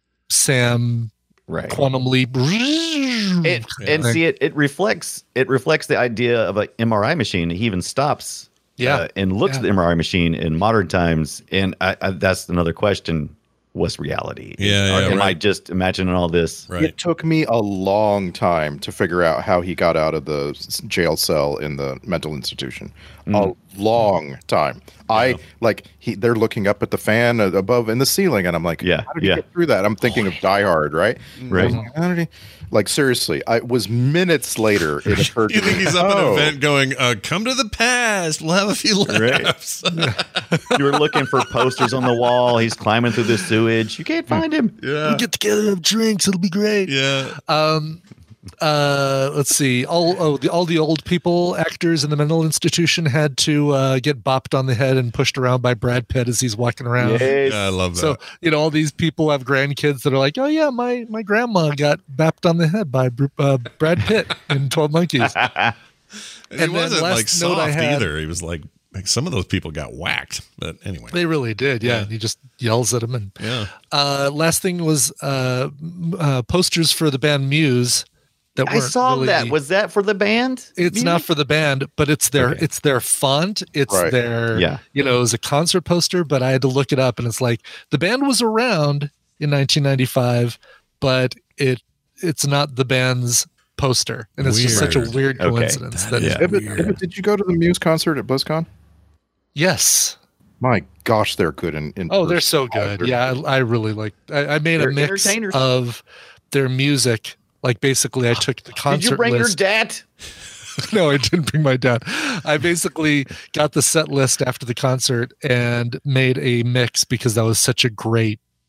Sam Right. quantum leap. It, and see it it reflects it reflects the idea of an M R I machine. He even stops Yeah. uh, and looks Yeah. at the M R I machine in modern times. And I, I, that's another question. What's reality? Yeah, Or yeah, am I right. just imagining all this? Right. It took me a long time to figure out how he got out of the s- jail cell in the mental institution. A long time. I like he. They're looking up at the fan uh, above in the ceiling, and I'm like, Yeah, how did yeah. he get through that? I'm thinking of Die Hard, right? Right. I was like, how did he? Like seriously, I it was minutes later. It occurred. You to think me, he's up oh, in an event going, uh, "Come to the past. We'll have a few Right. laughs." You were looking for posters on the wall. He's climbing through the sewage. You can't find him. Yeah. Get together, have drinks. It'll be great. Yeah. Um, uh, let's see. All oh, the all the old people actors in the mental institution had to uh, get bopped on the head and pushed around by Brad Pitt as he's walking around. Yes. Yeah, I love that. So you know, all these people have grandkids that are like, "Oh yeah, my my grandma got bapped on the head by Br- uh, Brad Pitt in Twelve Monkeys." and he and then wasn't last like note I soft had- either. He was like, like some of those people got whacked. But anyway. They really did. Yeah, Yeah. he just yells at him. And Yeah. uh, last thing was uh, m- uh, posters for the band Muse. That I weren't saw really- that. Was that for the band? It's not for the band, but it's their Okay. it's their font. It's Right. their Yeah. you know, it was a concert poster, but I had to look it up, and it's like the band was around in nineteen ninety-five, but it it's not the band's poster, and it's just such a Weird. weird Okay. coincidence That that, is Yeah. Ibit, weird. Ibit, did you go to the Muse concert at BlizzCon? yes. My gosh, they're good in. in Oh, they're person. so good. They're- Yeah, I, I really like. I, I made They're a mix entertainers. of their music. Like basically, I took the concert Did you bring your list. dad? No, I didn't bring my dad. I basically got the set list after the concert and made a mix because that was such a great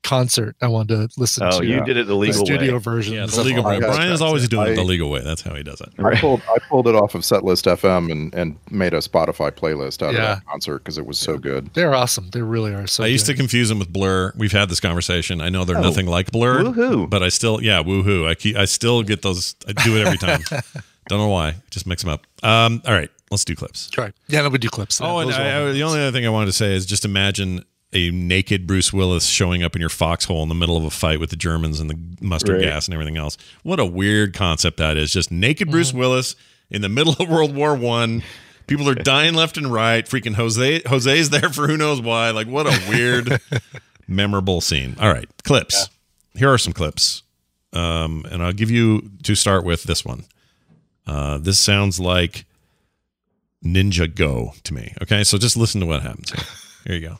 concert. I wanted to listen Oh, to. you did it the the legal studio way. version. Yeah, and the stuff legal like way. that. Brian is always doing it the I- legal way. That's how he does it. I pulled I pulled it off of Setlist F M and, and made a Spotify playlist out Yeah. of that concert because it was so good. They're awesome. They really are so I used good. to confuse them with Blur. We've had this conversation. I know they're Oh. nothing like Blur. Woohoo. But I still, yeah, woohoo. I keep, I still get those. I do it every time. Don't know why. Just mix them up. Um, all right, let's do clips. Try. Yeah, no, we do clips. Oh, and Those are I, all- I, the only other thing I wanted to say is just imagine a naked Bruce Willis showing up in your foxhole in the middle of a fight with the Germans and the mustard Right. gas and everything else. What a weird concept that is. Just naked Bruce Willis in the middle of World War One. People are dying left and right. Freaking Jose Jose's there for who knows why. Like, what a weird, memorable scene. All right, clips. Here are some clips. Um, and I'll give you, to start with, this one. Uh, this sounds like Ninja Go to me. Okay, so just listen to what happens here. Here you go.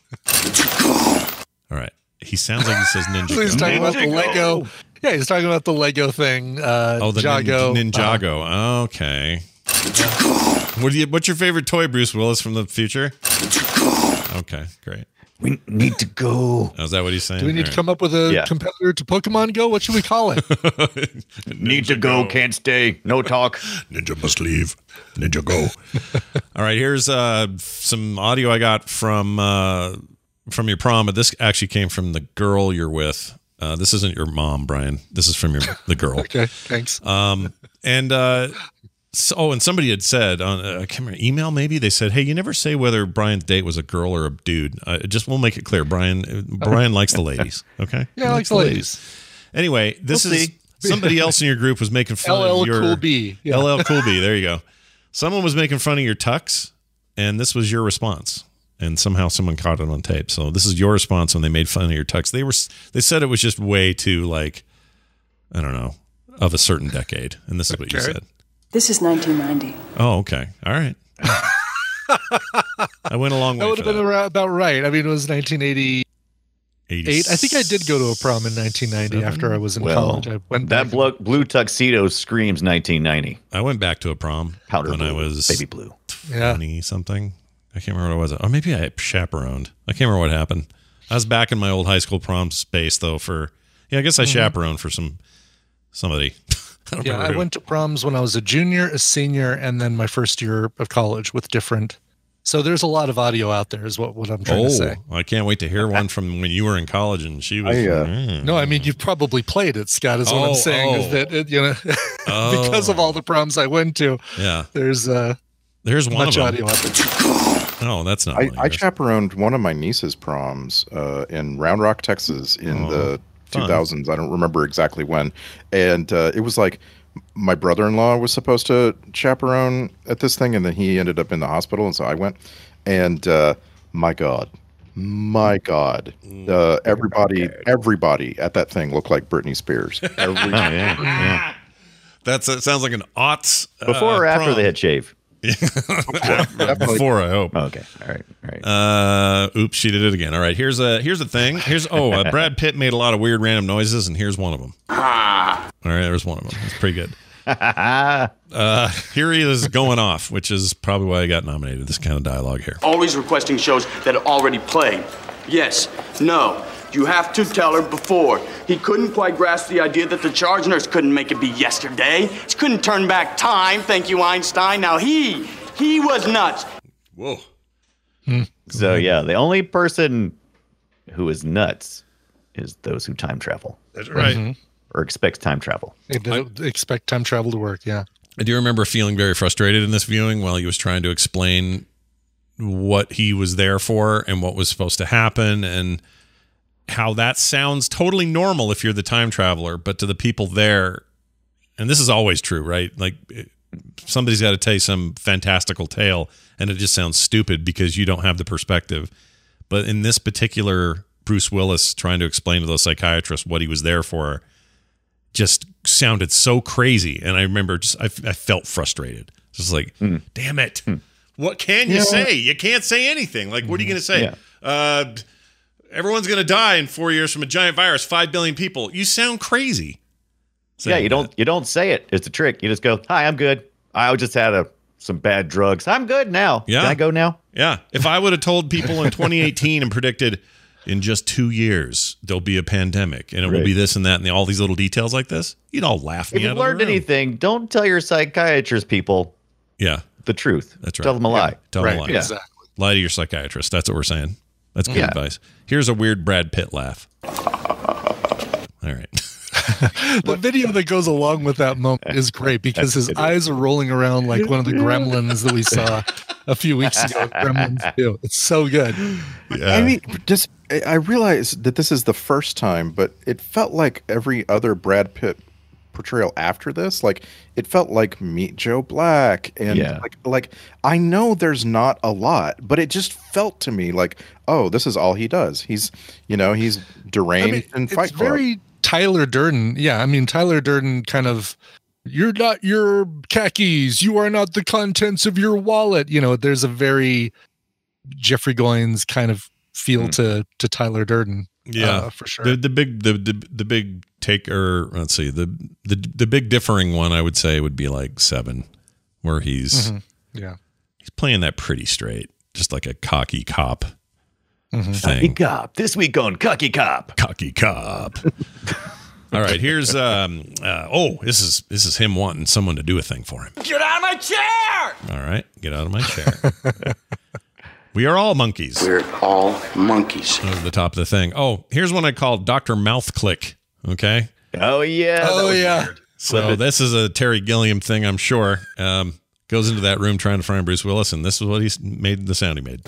All right. He sounds like he says Ninja So he's Go. talking about the Lego. Yeah, he's talking about the Lego thing. Uh, Oh, the Jago. nin- Ninjago. okay. What do you? What's your favorite toy, Bruce Willis, from the future? Okay, great. We need to go. Oh, is that what he's saying? Do we need All to right. come up with a Yeah. competitor to Pokemon Go? What should we call it? Need to go. Can't stay. No talk. Ninja must leave. Ninja go. All right, here's uh, some audio I got from uh, from your prom, but this actually came from the girl you're with. Uh, this isn't your mom, Brian. This is from your the girl. Okay, thanks. Um, and uh, so, oh, and somebody had said on uh, I can't remember, email maybe they said, "Hey, you never say whether Brian's date was a girl or a dude. Uh, just we'll make it clear, Brian. uh, Brian likes the ladies. Okay, Yeah, I like the ladies. Anyway, this We'll is see. somebody else in your group was making fun L L of your Cool B. Yeah. L L Cool B. There you go. Someone was making fun of your tux, and this was your response. And somehow someone caught it on tape. So this is your response when they made fun of your tux. They were they said it was just way too, like, I don't know, of a certain decade. And this is what you Okay. said. This is nineteen ninety. Oh, okay. All right. I went a long way That would for have been that. around- about right. I mean, it was nineteen eighty-eight. I think I did go to a prom in nineteen ninety after I was in Well, college. I went that back. blue, blue tuxedo screams nineteen ninety. I went back to a prom Powder when blue, I was baby blue. Yeah. twenty something. I can't remember what it was. Or maybe I chaperoned. I can't remember what happened. I was back in my old high school prom space though for yeah, I guess I chaperoned for some somebody. I don't Yeah, remember I who. went to proms when I was a junior, a senior, and then my first year of college with different. So there's a lot of audio out there, is what, what I'm trying Oh, to say. I can't wait to hear one from when you were in college and she was. I, uh, Mm. No, I mean you've probably played it, Scott. Is what Oh, I'm saying. oh. Is that it, you know Oh. because of all the proms I went to, Yeah, there's uh, there's one much of them. audio out there. Oh, that's not. I, one of I yours. chaperoned one of my niece's proms uh, in Round Rock, Texas, in Oh, the fun. two thousands. I don't remember exactly when, and uh, it was like my brother-in-law was supposed to chaperone at this thing, and then he ended up in the hospital, and so I went. And uh, my God, my God, uh, everybody, everybody at that thing looked like Britney Spears. Every Oh, yeah, yeah. That's it. Sounds like an aughts. Before uh, or after prom. the head shave? definitely. Before, I hope. Oh, okay. All right. All right. Uh, oops, she did it again. All right, here's a here's the thing. Here's oh, uh, Brad Pitt made a lot of weird random noises, and here's one of them. All right, there's one of them. It's pretty good. Uh, here he is going off, which is probably why I got nominated. This kind of dialogue here. Always requesting shows that are already played. Yes, no. You have to tell her before. He couldn't quite grasp the idea that the charge nurse couldn't make it be yesterday. He couldn't turn back time, thank you, Einstein. Now he, he was nuts. Whoa. So yeah, the only person who is nuts is those who time travel That's right. or expects time travel. They don't expect time travel to work. Yeah. I do remember feeling very frustrated in this viewing while he was trying to explain what he was there for and what was supposed to happen and how that sounds totally normal if you're the time traveler, but to the people there, and this is always true, right? Like it, somebody's got to tell you some fantastical tale and it just sounds stupid because you don't have the perspective. But in this particular Bruce Willis trying to explain to those psychiatrists what he was there for just sounded so crazy. And I remember just, I, I felt frustrated. Just like, Mm. damn it. Mm. What can you Yeah. say? You can't say anything. Like, what are you going to say? Yeah. Uh, everyone's going to die in four years from a giant virus, five billion people. You sound crazy. Yeah, saying you don't that. you don't say it. It's a trick. You just go, "Hi, I'm good. I just had a some bad drugs. I'm good now. Yeah. Can I go now?" Yeah. If I would have told people in twenty eighteen and predicted in just two years there'll be a pandemic and it right. will be this and that and all these little details like this, you'd all laugh me if out you've of the learned room. anything, don't tell your psychiatrist people yeah the truth. That's right. Tell them a lie. Yeah. Tell right. them a lie. Yeah. Exactly. Lie to your psychiatrist. That's what we're saying. That's good yeah. advice. Here's a weird Brad Pitt laugh. All right. The video that goes along with that moment is great because his eyes are rolling around like one of the gremlins that we saw a few weeks ago. Gremlins two. It's so good. Yeah. I mean, just I realize that this is the first time, but it felt like every other Brad Pitt portrayal after this. Like it felt like Meet Joe Black, and yeah. like like I know there's not a lot, but it just felt to me like, oh, this is all he does. He's you know he's deranged I mean, in Fight it's Club. Very Tyler Durden. Yeah, I mean Tyler Durden kind of. You're not your khakis. You are not the contents of your wallet. You know, there's a very Jeffrey Goins kind of feel mm. to to Tyler Durden. Yeah, uh, for sure. The the big the the, the big take or let's see the, the the big differing one I would say would be like Seven, where he's mm-hmm. yeah he's playing that pretty straight, just like a cocky cop mm-hmm. thing. Cocky cop this week on Cocky Cop. Cocky cop. All right, here's um uh, oh this is this is him wanting someone to do a thing for him. Get out of my chair! All right, get out of my chair. We are all monkeys. We're all monkeys. That was the top of the thing. Oh, here's one I called Doctor Mouth Click. Okay. Oh yeah. Oh yeah. Weird. So this is a Terry Gilliam thing, I'm sure. Um, goes into that room trying to find Bruce Willis, and this is what he made the sound he made.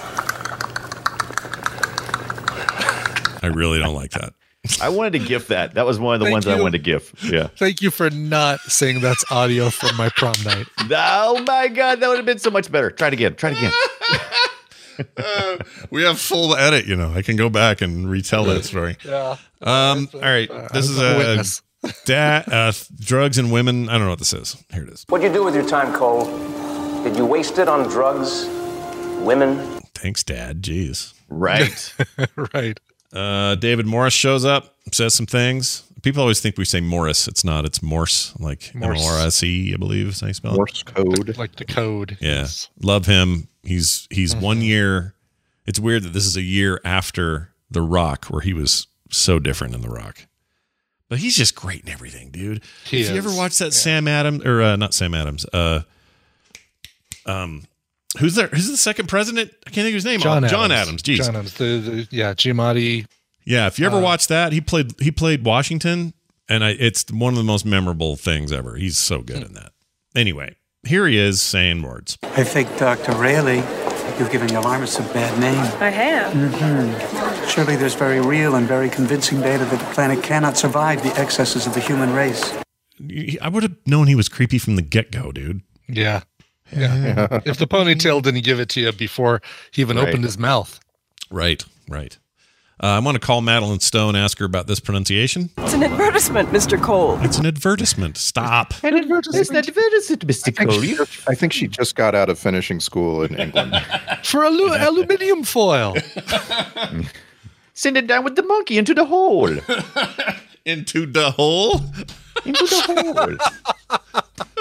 I really don't like that. I wanted to GIF that. That was one of the Thank ones you. I wanted to GIF. Yeah. Thank you for not saying that's audio from my prom night. Oh my God, that would have been so much better. Try it again. Try it again. uh, we have full edit, you know. I can go back and retell that story. Yeah. Um. All right. This is a da- uh, drugs and women. I don't know what this is. Here it is. What'd you do with your time, Cole? Did you waste it on drugs, women? Thanks, Dad. Jeez. Right. Right. Uh, David Morris shows up, says some things. People always think we say Morris. It's not. It's Morse, like M O R S E, I believe is how you spell it. Morse code. Like the code. Yeah. Yes. Love him. He's he's Mm-hmm. one year. It's weird that this is a year after The Rock, where he was so different in The Rock. But he's just great in everything, dude. He if you is. ever watched that Yeah. Sam Adams, or uh, not Sam Adams, uh, um, who's there? Who's the second president? I can't think of his name. John oh, Adams. John Adams. Jeez. John Adams. The, the, yeah, Giamatti. Yeah, if you ever Uh, watched that, he played he played Washington, and I, it's one of the most memorable things ever. He's so good in that. Anyway, here he is saying words. I think, Doctor Rayleigh, you've given your alarmists a bad name. I have. Mm-hmm. Surely there's very real and very convincing data that the planet cannot survive the excesses of the human race. I would have known he was creepy from the get-go, dude. Yeah. Yeah. If the ponytail didn't give it to you before he even Right. opened his mouth. Right, right. Uh, I want to call Madeline Stone, ask her about this pronunciation. It's an advertisement, Mister Cole. It's an advertisement. Stop. An advertisement. It's an advertisement, Mister I think, Cole. she, I think she just got out of finishing school in England. For alu- aluminium foil. Send it down with the monkey into the hole. Into the hole? Into the hole.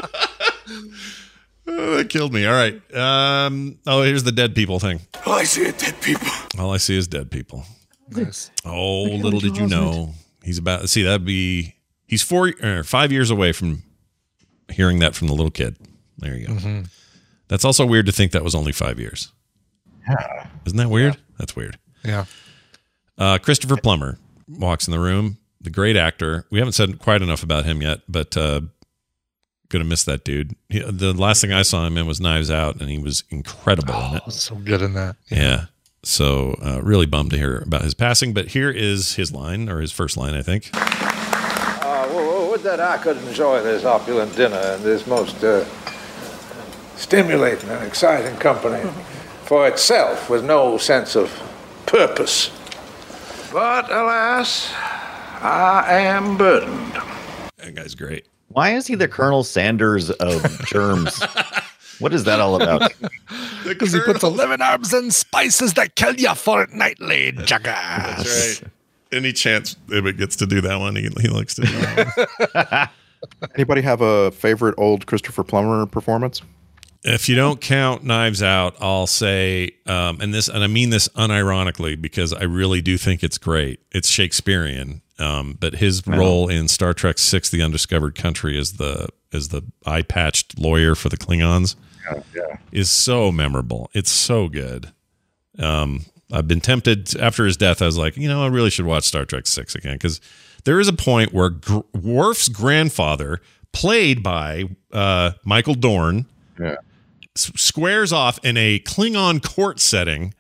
Oh, that killed me. All right. Um, oh, here's the dead people thing. All I see are dead people. All I see is dead people. Nice. Oh, little did you know. He's about, see, that'd be, he's four, or five years away from hearing that from the little kid. There you go. Mm-hmm. That's also weird to think that was only five years. Yeah. Isn't that weird? That's weird. Yeah. Uh, Christopher Plummer walks in the room. The great actor. We haven't said quite enough about him yet, but uh, gonna miss that dude. He, the last thing I saw him in was Knives Out, and he was incredible in it. Oh, so good in that. Yeah. So uh, really bummed to hear about his passing. But here is his line, or his first line, I think. Uh, well, would that I could enjoy this opulent dinner and this most uh, stimulating and exciting company for itself with no sense of purpose. But alas, I am burdened. That guy's great. Why is he the Colonel Sanders of germs? What is that all about? Because he puts eleven herbs and spices that kill you fortnightly, jackass. That's right. Any chance it gets to do that one, he, he likes to do that one. Anybody have a favorite old Christopher Plummer performance? If you don't count Knives Out, I'll say, um, and this, and I mean this unironically because I really do think it's great. It's Shakespearean, um, but his Wow. role in Star Trek Six: The Undiscovered Country as the as the eye patched lawyer for the Klingons Yeah, yeah. is so memorable. It's so good. Um, I've been tempted after his death. I was like, you know, I really should watch Star Trek Six again because there is a point where Gr- Worf's grandfather, played by uh, Michael Dorn, Yeah. s- squares off in a Klingon court setting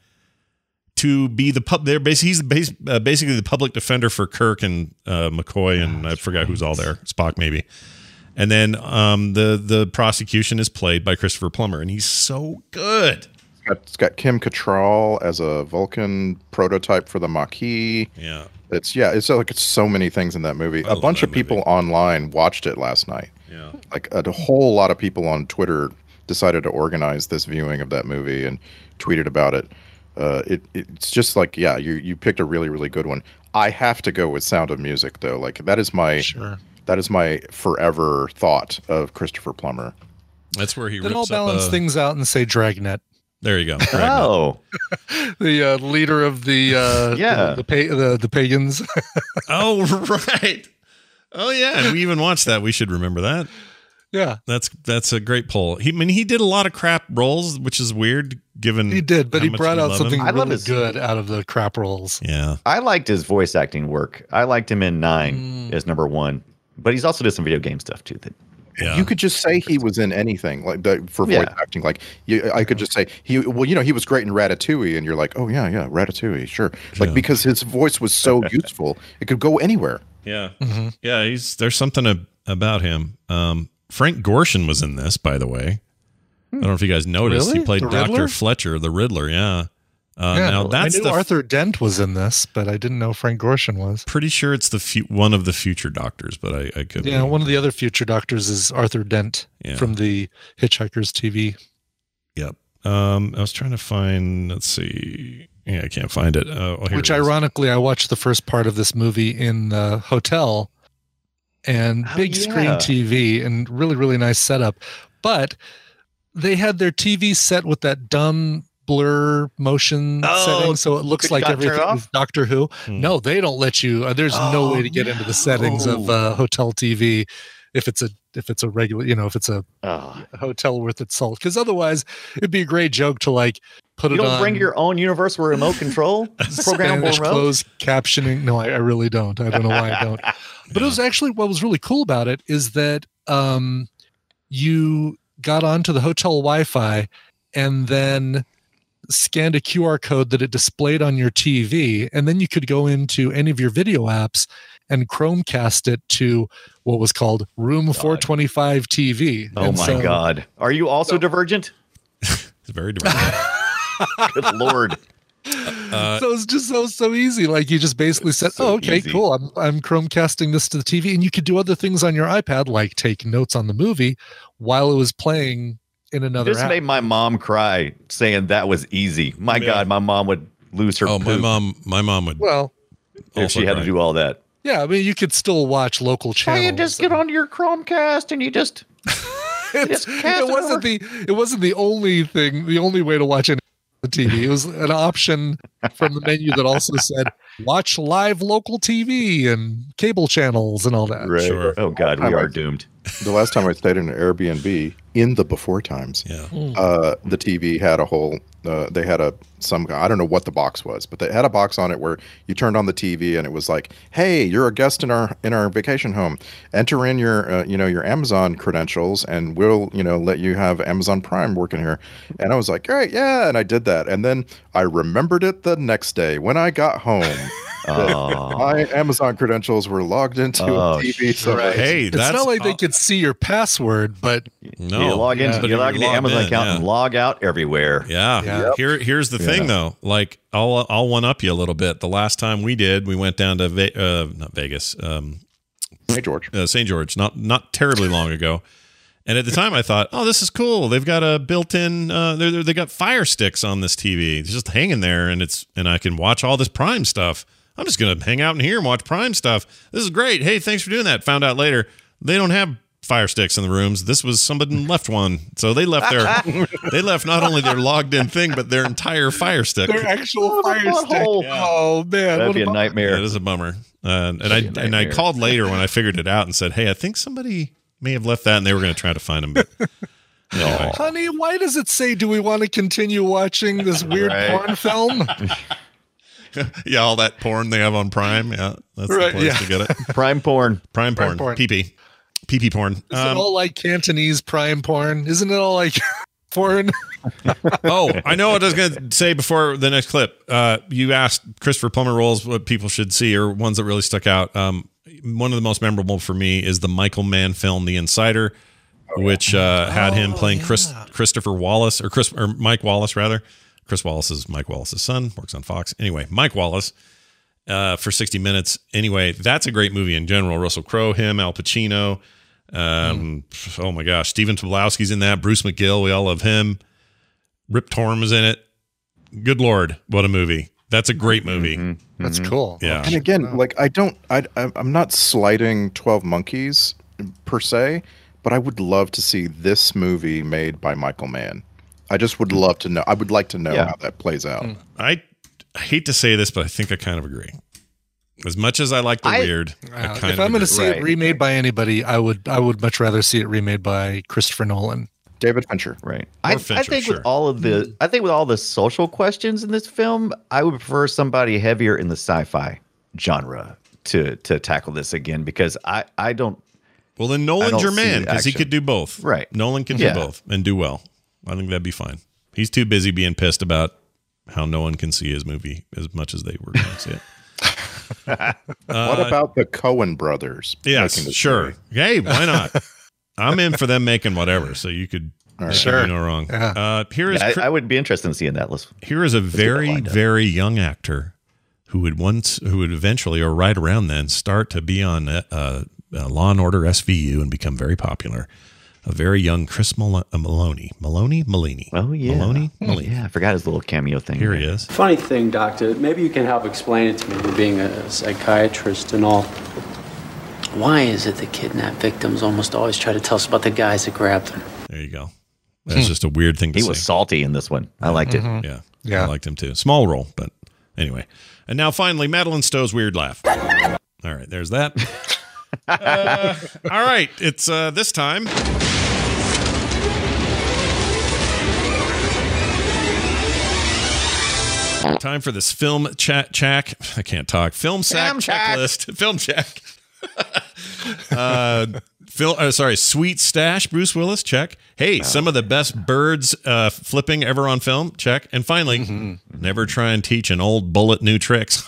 to be the pub. They're basically he's bas- uh, basically the public defender for Kirk and uh, McCoy and I forgot who's all there, Spock maybe. And then um, the the prosecution is played by Christopher Plummer, and he's so good. It's got, it's got Kim Cattrall as a Vulcan prototype for the Maquis. Yeah, It's yeah, it's like it's so many things in that movie. I A love bunch that of people online watched it last night. yeah. Like a, a whole lot of people on Twitter decided to organize this viewing of that movie and tweeted about it. Uh, it it's just like yeah, you you picked a really really good one. I have to go with Sound of Music though. Like that is my Sure. that is my forever thought of Christopher Plummer. That's where he Then rips I'll up balance a- things out and say Dragnet. There you go. Dragnet. Oh, The uh, leader of the uh, Yeah. the the, pa- the the pagans. Oh, right. Oh, yeah. And we even watched that. We should remember that. Yeah, That's that's a great poll. He, I mean, he did a lot of crap roles, which is weird given he did, but how he much brought we out love something him. I love really his- good out of the crap rolls. Yeah. I liked his voice acting work. I liked him in Nine Mm. as number one, but he's also did some video game stuff too. That Yeah. You could just say he was in anything like the, for voice Yeah. acting. Like you, I could just say he. Well, you know, he was great in Ratatouille, and you're like, oh yeah, yeah, Ratatouille, sure. Like Yeah. because his voice was so useful, it could go anywhere. Yeah. Mm-hmm. Yeah. He's there's something ab- about him. Um, Frank Gorshin was in this, by the way. I don't know if you guys noticed. Really? He played The Doctor Riddler? Fletcher, the Riddler. Yeah. Uh, yeah, now that's I knew the Arthur Dent was in this, but I didn't know Frank Gorshin was. pretty sure it's the fu- one of the future doctors, but I, I could. Yeah, be- one of the other future doctors is Arthur Dent Yeah. from the Hitchhiker's T V. Yep. Um, I was trying to find. Let's see. Yeah, I can't find it. Uh, oh, here Which it is. ironically, I watched the first part of this movie in the hotel and Oh, big yeah. screen T V and really, really nice setup. But they had their T V set with that dumb blur motion Oh, setting, so it looks could you like not turn it everything off? is Doctor Who. Hmm. No, they don't let you. Uh, there's no Oh, way to get into the settings of no. uh, hotel T V if it's a if it's a regular, you know, if it's a oh. hotel worth its salt. Because otherwise, it'd be a great joke to like put You it don't on. bring your own universal remote control programmable Spanish remote. closed captioning. No, I, I really don't. I don't know why I don't. But it was actually what was really cool about it is that um, you got onto the hotel Wi-Fi and then scanned a Q R code that it displayed on your T V, and then you could go into any of your video apps and Chromecast it to what was called Room four twenty-five T V. Oh And my so- God! Are you also divergent? It's very divergent. Good Lord! Uh, so it's just so so easy. Like you just basically said, so "Oh, okay, easy. cool. I'm I'm Chromecasting this to the T V," and you could do other things on your iPad, like take notes on the movie while it was playing in another This app. made my mom cry saying that was easy. My Yeah. God, my mom would lose her oh, my poop mom. My mom would. well, if also she had cry. to do all that. yeah. I mean, you could still watch local Oh, channels. you just get onto your Chromecast and you just. It's- just cast it it wasn't over. the it wasn't the only thing, the only way to watch any the T V. It was an option from the menu that also said watch live local T V and cable channels and all that. Right. Sure. Oh God, we I are like- doomed. The last time I stayed in an Airbnb in the before times, Yeah. uh, the T V had a whole. Uh, they had a some. I don't know what the box was, but they had a box on it where you turned on the T V and it was like, "Hey, you're a guest in our in our vacation home. Enter in your uh, you know your Amazon credentials, and we'll you know let you have Amazon Prime working here." And I was like, "Great, yeah," and I did that, and then I remembered it the next day when I got home. Oh. My Amazon credentials were logged into Oh, a T V. So right. Hey, It's that's not like they could see your password, but no. you log into but you log you're into logged Amazon in, account yeah. and log out everywhere. Yeah. Yeah. Here, here's the thing, though. Like, I'll I'll one up you a little bit. The last time we did, we went down to Ve- uh, not Vegas, um, hey George. uh, Saint George, not not terribly long ago. And at the time, I thought, oh, this is cool. They've got a built-in. Uh, they they got Fire Sticks on this T V. It's just hanging there, and it's and I can watch all this Prime stuff. I'm just gonna hang out in here and watch Prime stuff. This is great. Hey, thanks for doing that. Found out later they don't have fire sticks in the rooms. This was somebody left one, so they left their they left not only their logged in thing, but their entire fire stick. Their actual fire stick. Yeah. Oh man, that'd be a, a nightmare. Yeah, it is a bummer. Uh, and I and I called later when I figured it out and said, "Hey, I think somebody may have left that," and they were going to try to find them. But anyway. Honey, why does it say, "Do we want to continue watching this weird right. porn film?" Yeah, all that porn they have on Prime. Yeah, that's right, the place yeah. to get it. Prime porn. Prime porn. porn. P P. P P porn. Isn't um, it all like Cantonese prime porn? Isn't it all like porn? Oh, I know what I was going to say before the next clip. Uh, you asked Christopher Plummer roles what people should see or ones that really stuck out. Um, one of the most memorable for me is the Michael Mann film, The Insider, which uh, had oh, him playing yeah. Chris Christopher Wallace or Chris or Mike Wallace rather. Chris Wallace is Mike Wallace's son, works on Fox. Anyway, Mike Wallace uh, for sixty minutes. Anyway, that's a great movie in general. Russell Crowe, him, Al Pacino. Um, mm. Oh my gosh, Steven Tobolowsky's in that. Bruce McGill, we all love him. Rip Torn is in it. Good Lord, what a movie! That's a great movie. Mm-hmm. That's cool. Yeah. And again, like I don't, I, I'm not slighting twelve Monkeys per se, but I would love to see this movie made by Michael Mann. I just would love to know. I would like to know yeah. how that plays out. I, I hate to say this, but I think I kind of agree. As much as I like the I, weird, uh, I kind if I'm going to see right. it remade by anybody, I would I would much rather see it remade by Christopher Nolan, David Fincher. Right. I, Fincher, I think sure. with all of the, I think with all the social questions in this film, I would prefer somebody heavier in the sci-fi genre to to tackle this again because I I don't. Well, then Nolan's your man because he could do both. Right. Nolan can do yeah. both and do well. I think that'd be fine. He's too busy being pissed about how no one can see his movie as much as they were going to see it. uh, what about the Coen brothers? Yes, sure. Movie? Hey, why not? I'm in for them making whatever, so you could right. sure. do no wrong. Yeah. Uh, here is yeah, I, I would be interested in seeing that. Let's, here is a very, very young actor who would once, who would eventually, or right around then, start to be on uh, uh, Law and Order S V U and become very popular. A very young Chris Mal- uh, Maloney. Maloney? Malini. Oh, yeah. Maloney? Malini. Yeah, I forgot his little cameo thing. Here right? he is. Funny thing, Doctor, maybe you can help explain it to me, being a psychiatrist and all. Why is it the kidnapped victims almost always try to tell us about the guys that grabbed them? There you go. That's just a weird thing to he say. He was salty in this one. I liked mm-hmm. it. Yeah. Yeah. I liked him too. Small role, but anyway. And now finally, Madeline Stowe's weird laugh. All right, there's that. uh, all right, it's uh, this time. Time for this film chat chack. I can't talk. Film sack film checklist. Check. Film check. uh, Phil, uh, sorry, Sweet Stash. Bruce Willis. Check. Hey, oh. some of the best birds uh, flipping ever on film. Check. And finally, mm-hmm. never try and teach an old bullet new tricks.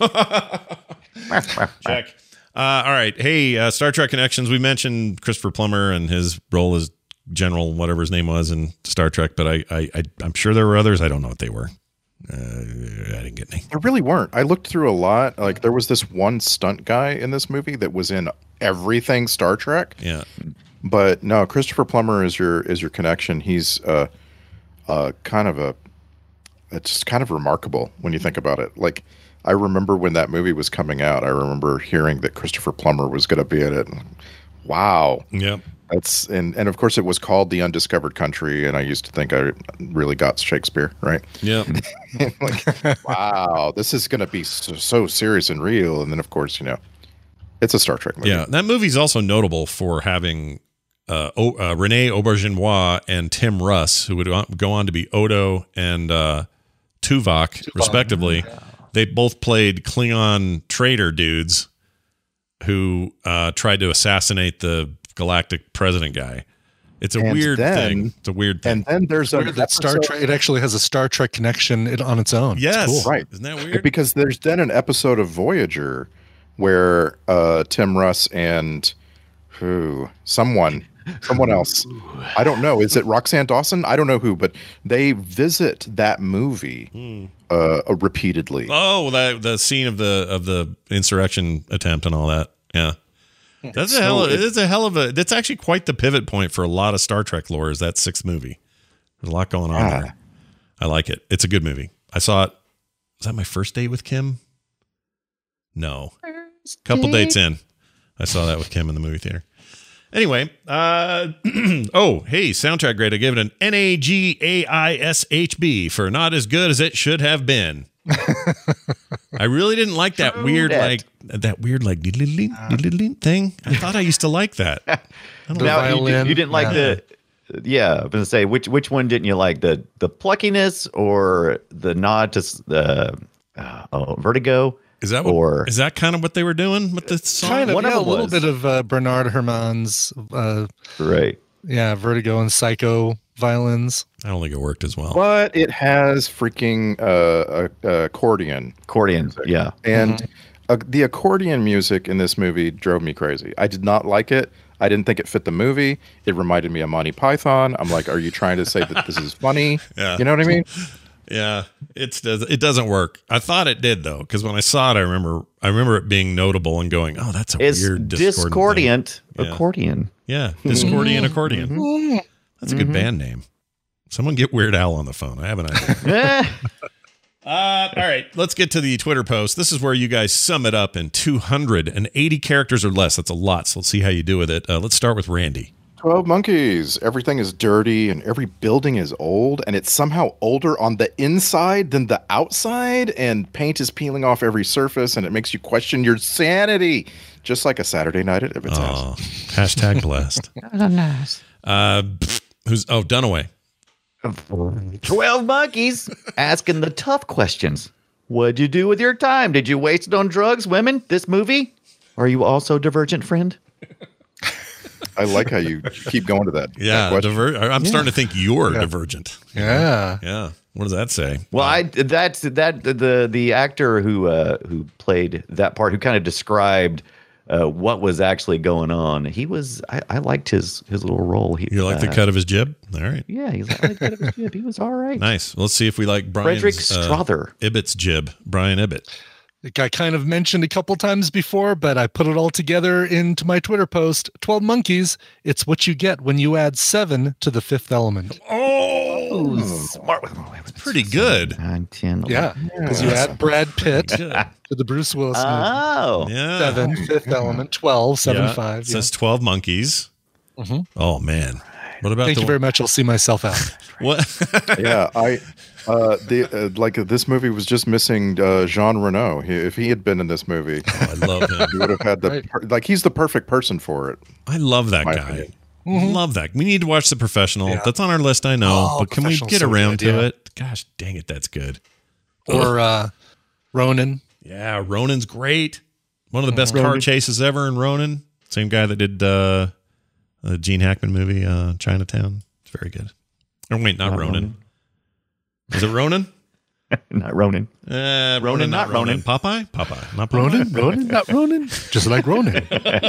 Check. Uh, all right. Hey, uh, Star Trek Connections. We mentioned Christopher Plummer and his role as General, whatever his name was in Star Trek, but I, I, I I'm sure there were others. I don't know what they were. Uh, I didn't get any. There really weren't. I looked through a lot. Like there was this one stunt guy in this movie that was in everything Star Trek. Yeah. But no, Christopher Plummer is your is your connection. He's uh, uh, kind of a. It's kind of remarkable when you think about it. Like I remember when that movie was coming out. I remember hearing that Christopher Plummer was going to be in it. Wow. Yep. That's and, and of course it was called The Undiscovered Country, and I used to think I really got Shakespeare, right? Yeah. Like, wow, this is going to be so, so serious and real, and then of course you know, it's a Star Trek movie. Yeah, that movie's also notable for having uh, o, uh, Rene Auberjonois and Tim Russ, who would go on to be Odo and uh, Tuvok, Tuvok, respectively. Yeah. They both played Klingon traitor dudes who uh, tried to assassinate the galactic president guy. It's a and weird then, thing. It's a weird thing. And then there's a that Star Trek. It actually has a Star Trek connection on its own. Yes, it's cool. Right? Isn't that weird? Because there's then an episode of Voyager where uh, Tim Russ and who someone someone else I don't know. Is it Roxanne Dawson? I don't know who, but they visit that movie hmm. uh, uh, repeatedly. Oh, that the scene of the of the insurrection attempt and all that. Yeah. That's a hell of, it's a hell of a, that's actually quite the pivot point for a lot of Star Trek lore is that sixth movie. There's a lot going on yeah. there. I like it. It's a good movie. I saw it. Was that my first date with Kim? No. A couple dates in. I saw that with Kim in the movie theater. Anyway, uh, oh, hey, soundtrack grade. I give it an N A G A I S H B for not as good as it should have been. I really didn't like that weird, that. like, that weird, like, thing. I thought I used to like that. I don't know. Now, you, did, you didn't like Yeah. the, yeah, I was going to say, which which one didn't you like? The the pluckiness or the nod to the uh, oh, Vertigo? Is that what, or is that kind of what they were doing with the song? Kind of, One of yeah, a them little was. bit of uh, Bernard Herrmann's, uh, right? yeah, Vertigo and Psycho violins. I don't think it worked as well. But it has freaking uh, uh, accordion. Accordion, yeah. And Mm-hmm. uh, the accordion music in this movie drove me crazy. I did not like it. I didn't think it fit the movie. It reminded me of Monty Python. I'm like, are you trying to say that this is funny? Yeah. You know what I mean? Yeah, it's it doesn't work. I thought it did though, because when I saw it, I remember I remember it being notable and going, "Oh, that's a It's weird discordant thing." Yeah. accordion. Yeah, discordian accordion. Mhm. That's a good Mhm. band name. Someone get Weird Al on the phone. I have an idea. uh, all right, let's get to the Twitter post. This is where you guys sum it up in two hundred eighty characters or less. That's a lot. So let's see how you do with it. Uh, let's start with Randy. twelve Monkeys. Everything is dirty and every building is old, and it's somehow older on the inside than the outside, and paint is peeling off every surface, and it makes you question your sanity, just like a Saturday night at Ibbot's house. Oh, hashtag blessed. Nice. Uh, pfft, who's oh Dunaway? twelve Monkeys asking the tough questions. What'd you do with your time? Did you waste it on drugs, women, this movie? Are you also divergent, friend? I like how you keep going to that. Yeah, that diver- I'm Yeah. starting to think you're Yeah. divergent. Yeah, yeah. What does that say? Well, I that's that the the actor who uh, who played that part, who kind of described uh, what was actually going on. He was I, I liked his his little role. He, You like the uh, cut of his jib? All right. Yeah, he's like, I like the cut of his jib. He was all right. Nice. Let's see if we like Brian's, Frederick uh, Strother. Ibbott's jib. Brian Ibbott. I kind of mentioned a couple times before, but I put it all together into my Twitter post. twelve Monkeys. It's what you get when you add seven to the Fifth Element. Oh, smart. Pretty good. Nine, ten, Yeah, because you add Brad Pitt to the Bruce Willis movie. Oh, Yeah. Seven, Fifth Element, twelve, seven, Yeah. five. It says twelve monkeys. Mhm. Oh man. What about Thank the you very much. I'll see myself out. what? yeah, I uh, the uh, like this movie was just missing uh, Jean Reno. He, if he had been in this movie, I love him. he would have had the Right. per- like he's the perfect person for it. I love that My guy. opinion. Mhm. Love that. We need to watch The Professional. Yeah. That's on our list, I know. Oh, but can we Professional's get so around good, to yeah. it? Gosh dang it, that's good. Or uh, Ronan. Yeah, Ronan's great. One of the best Ronan. car chases ever in Ronan. Same guy that did uh, the Gene Hackman movie, uh, Chinatown. It's very good. Oh, wait, not, Not Ronan. Ronan. Is it Ronan? not Ronan. Uh, Ronan, Ronan, not not Ronan. Ronan. Popeye? Popeye, not Popeye. Ronan, Ronan, not Ronan. Just like Ronan.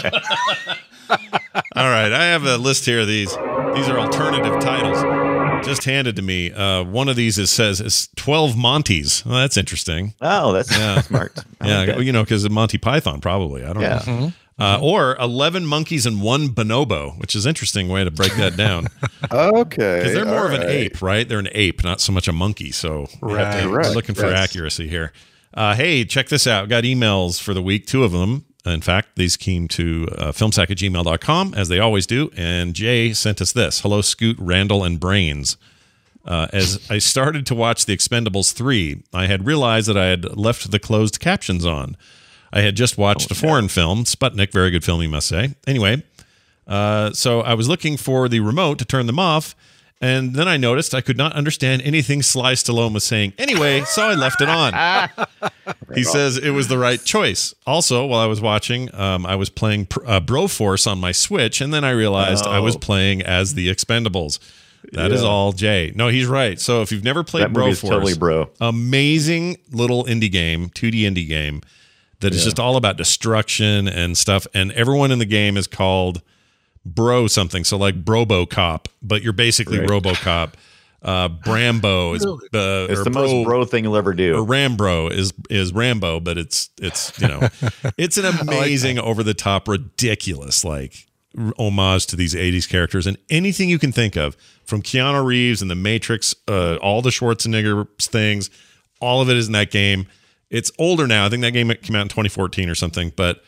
All right, I have a list here of these. These are alternative titles just handed to me. Uh, one of these is says it's twelve Monties. Well, that's interesting. Oh, that's Yeah. smart. I Yeah, like that. you know, because of Monty Python, probably. I don't Yeah. know. Uh, or eleven monkeys and one bonobo, which is an interesting way to break that down. Okay, Because they're more all of an right. ape, right? They're an ape, not so much a monkey. So we have to- Right. we're Correct. looking for Yes. accuracy here. Uh, hey, check this out. Got emails for the week, two of them. In fact, these came to uh, filmsack at gmail dot com, as they always do. And Jay sent us this. Hello, Scoot, Randall, and Brains. Uh, as I started to watch The Expendables three, I had realized that I had left the closed captions on. I had just watched a foreign film, Sputnik, very good film, you must say. Anyway, uh, so I was looking for the remote to turn them off, and then I noticed I could not understand anything Sly Stallone was saying. Anyway, so I left it on. He says it was the right choice. Also, while I was watching, um, I was playing uh, Broforce on my Switch, and then I realized I was Oh. playing as the Expendables. That is Yeah. all, Jay. No, he's right. So if you've never played That movie is Broforce, totally bro. amazing little indie game, two D indie game that is just all about destruction and stuff. And everyone in the game is called Bro something. So like Brobocop, but you're basically Right. Robocop. Uh, Brambo is uh, It's or the most bro thing you'll ever or do. Rambro is is Rambo, but it's it's you know it's an amazing, over the top, ridiculous like r- homage to these eighties characters, and anything you can think of, from Keanu Reeves and The Matrix, uh, all the Schwarzenegger things, all of it is in that game. It's older now. I think that game came out in twenty fourteen or something, but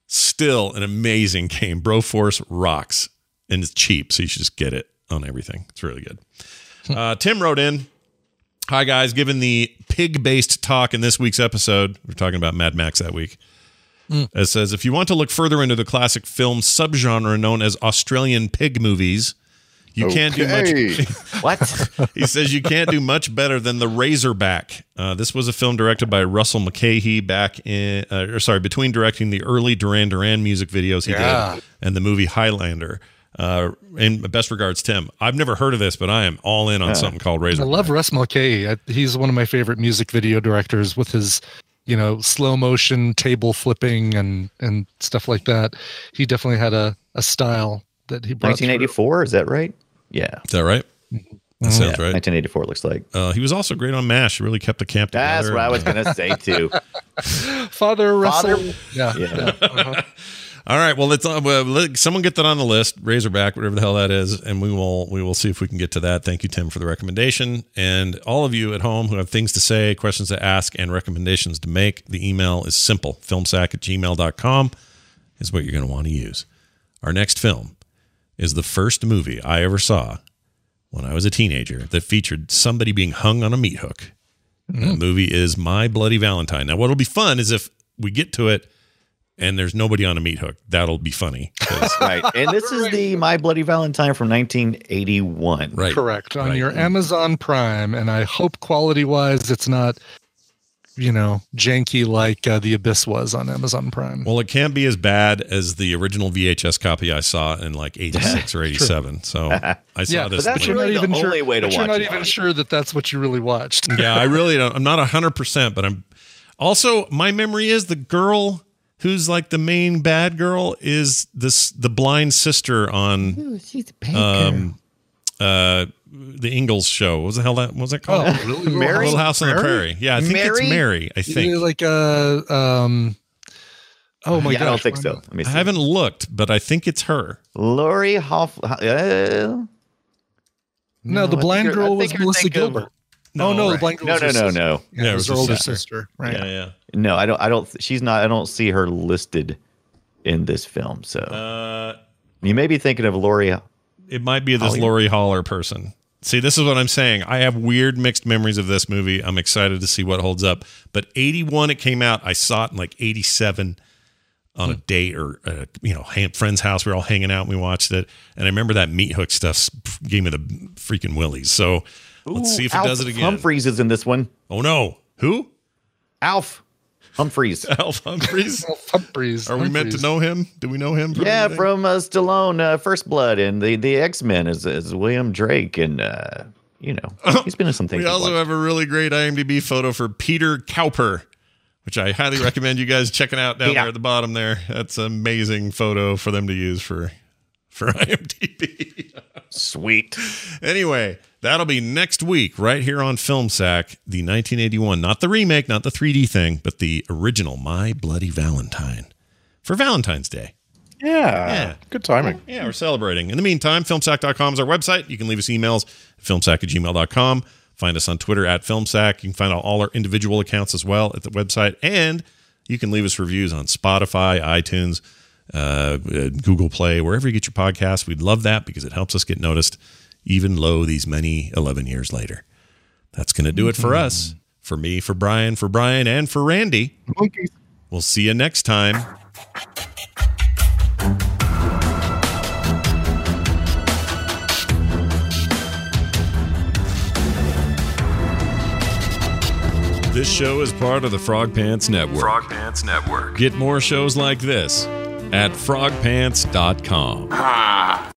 Still an amazing game. Broforce rocks, and it's cheap, so you should just get it on everything. It's really good. Uh, Tim wrote in, hi guys, given the pig-based talk in this week's episode, we're talking about Mad Max that week, mm. it says, if you want to look further into the classic film subgenre known as Australian pig movies, you okay. can't do much. What? He says you can't do much better than The Razorback. Uh, this was a film directed by Russell McKay back in, uh, or sorry, between directing the early Duran Duran music videos he yeah. did and the movie Highlander. Uh, in best regards, Tim. I've never heard of this, but I am all in on yeah. something called Razorback. I love Russ McKay. I, he's one of my favorite music video directors with his, you know, slow motion table flipping and and stuff like that. He definitely had a, a style that he brought. nineteen eighty-four, through. Is that right? Yeah. Is that right? That sounds yeah, right. nineteen eighty-four looks like. Uh, he was also great on MASH. He really kept the camp together. That's what I was going to say, too. Father Russell. Father? Yeah. yeah. yeah. Uh-huh. All right. Well, let's uh, well, let someone get that on the list. Razorback, whatever the hell that is, and we will we will see if we can get to that. Thank you, Tim, for the recommendation. And all of you at home who have things to say, questions to ask, and recommendations to make, the email is simple. filmsack at gmail dot com is what you're going to want to use. Our next film is the first movie I ever saw when I was a teenager that featured somebody being hung on a meat hook. Mm. The movie is My Bloody Valentine. Now, what'll be fun is if we get to it and there's nobody on a meat hook. That'll be funny. Right. And this is the My Bloody Valentine from nineteen eighty-one. Right. Correct. On right. your Amazon Prime. And I hope quality-wise it's not, you know, janky like uh, The Abyss was on Amazon Prime. Well, it can't be as bad as the original V H S copy I saw in like eighty-six or eighty-seven. So I saw yeah, this. But that's like, really the not even only sure, way to but watch You're not it. even sure that that's what you really watched. Yeah, I really don't. I'm not one hundred percent, but I'm also, my memory is the girl who's like the main bad girl is this the blind sister on Ooh, she's a banker. um uh the Ingalls show. What was the hell that what was that called? Oh, really? Mary? Little House on the Mary? Prairie. Yeah, I think Mary? it's Mary. I think. Like uh um oh my yeah, gosh, I don't think why so. not? Let me see. I haven't looked, but I think it's her. Lori Hoff. Uh, No, No, the I blind think you're- I girl think was you're Melissa thinking of- Gilbert. Oh no, the right. blind girl no, was no, her no, sister. no, Yeah, Yeah, it it was was her her older sister. sister. Right. Yeah, yeah. no. I don't. I don't. She's not. I don't see her listed in this film. So Uh you may be thinking of Lori. it might be this Holly? Lori Haller person. See, this is what I'm saying. I have weird mixed memories of this movie. I'm excited to see what holds up. But eighty-one, it came out. I saw it in like eighty-seven on a date or, uh, you know, ha- friend's house. We were all hanging out and we watched it. And I remember that meat hook stuff gave me the freaking willies. So let's see if it Alf does it again. Humphreys is in this one. Oh, no. Who? Alf Humphreys. Alf Humphreys? Alf Humphreys. Are we meant to Humphreys. know him? Do we know him? From Yeah, anything? from uh, Stallone, uh, First Blood, and the the X Men is is William Drake, and uh, you know he's been in some things. We I've also watched. have a really great IMDb photo for Peter Cowper, which I highly recommend you guys checking out down Peter. there at the bottom there. That's an amazing photo for them to use for, for IMDb. Sweet. Anyway, that'll be next week right here on Film Sack, the nineteen eighty-one, not the remake, not the three D thing, but the original My Bloody Valentine for Valentine's Day. Yeah. Yeah. Good timing. Yeah, we're celebrating. In the meantime, filmsack dot com is our website. You can leave us emails at filmsack at gmail dot com. Find us on Twitter at filmsack. You can find out all our individual accounts as well at the website. And you can leave us reviews on Spotify, iTunes, uh, Google Play, wherever you get your podcasts. We'd love that because it helps us get noticed, even low these many eleven years later. That's going to do it for us. For me, for Brian, for Brian, and for Randy. Monkeys. We'll see you next time. This show is part of the Frog Pants Network. Frog Pants Network. Get more shows like this at frog pants dot com. Ah.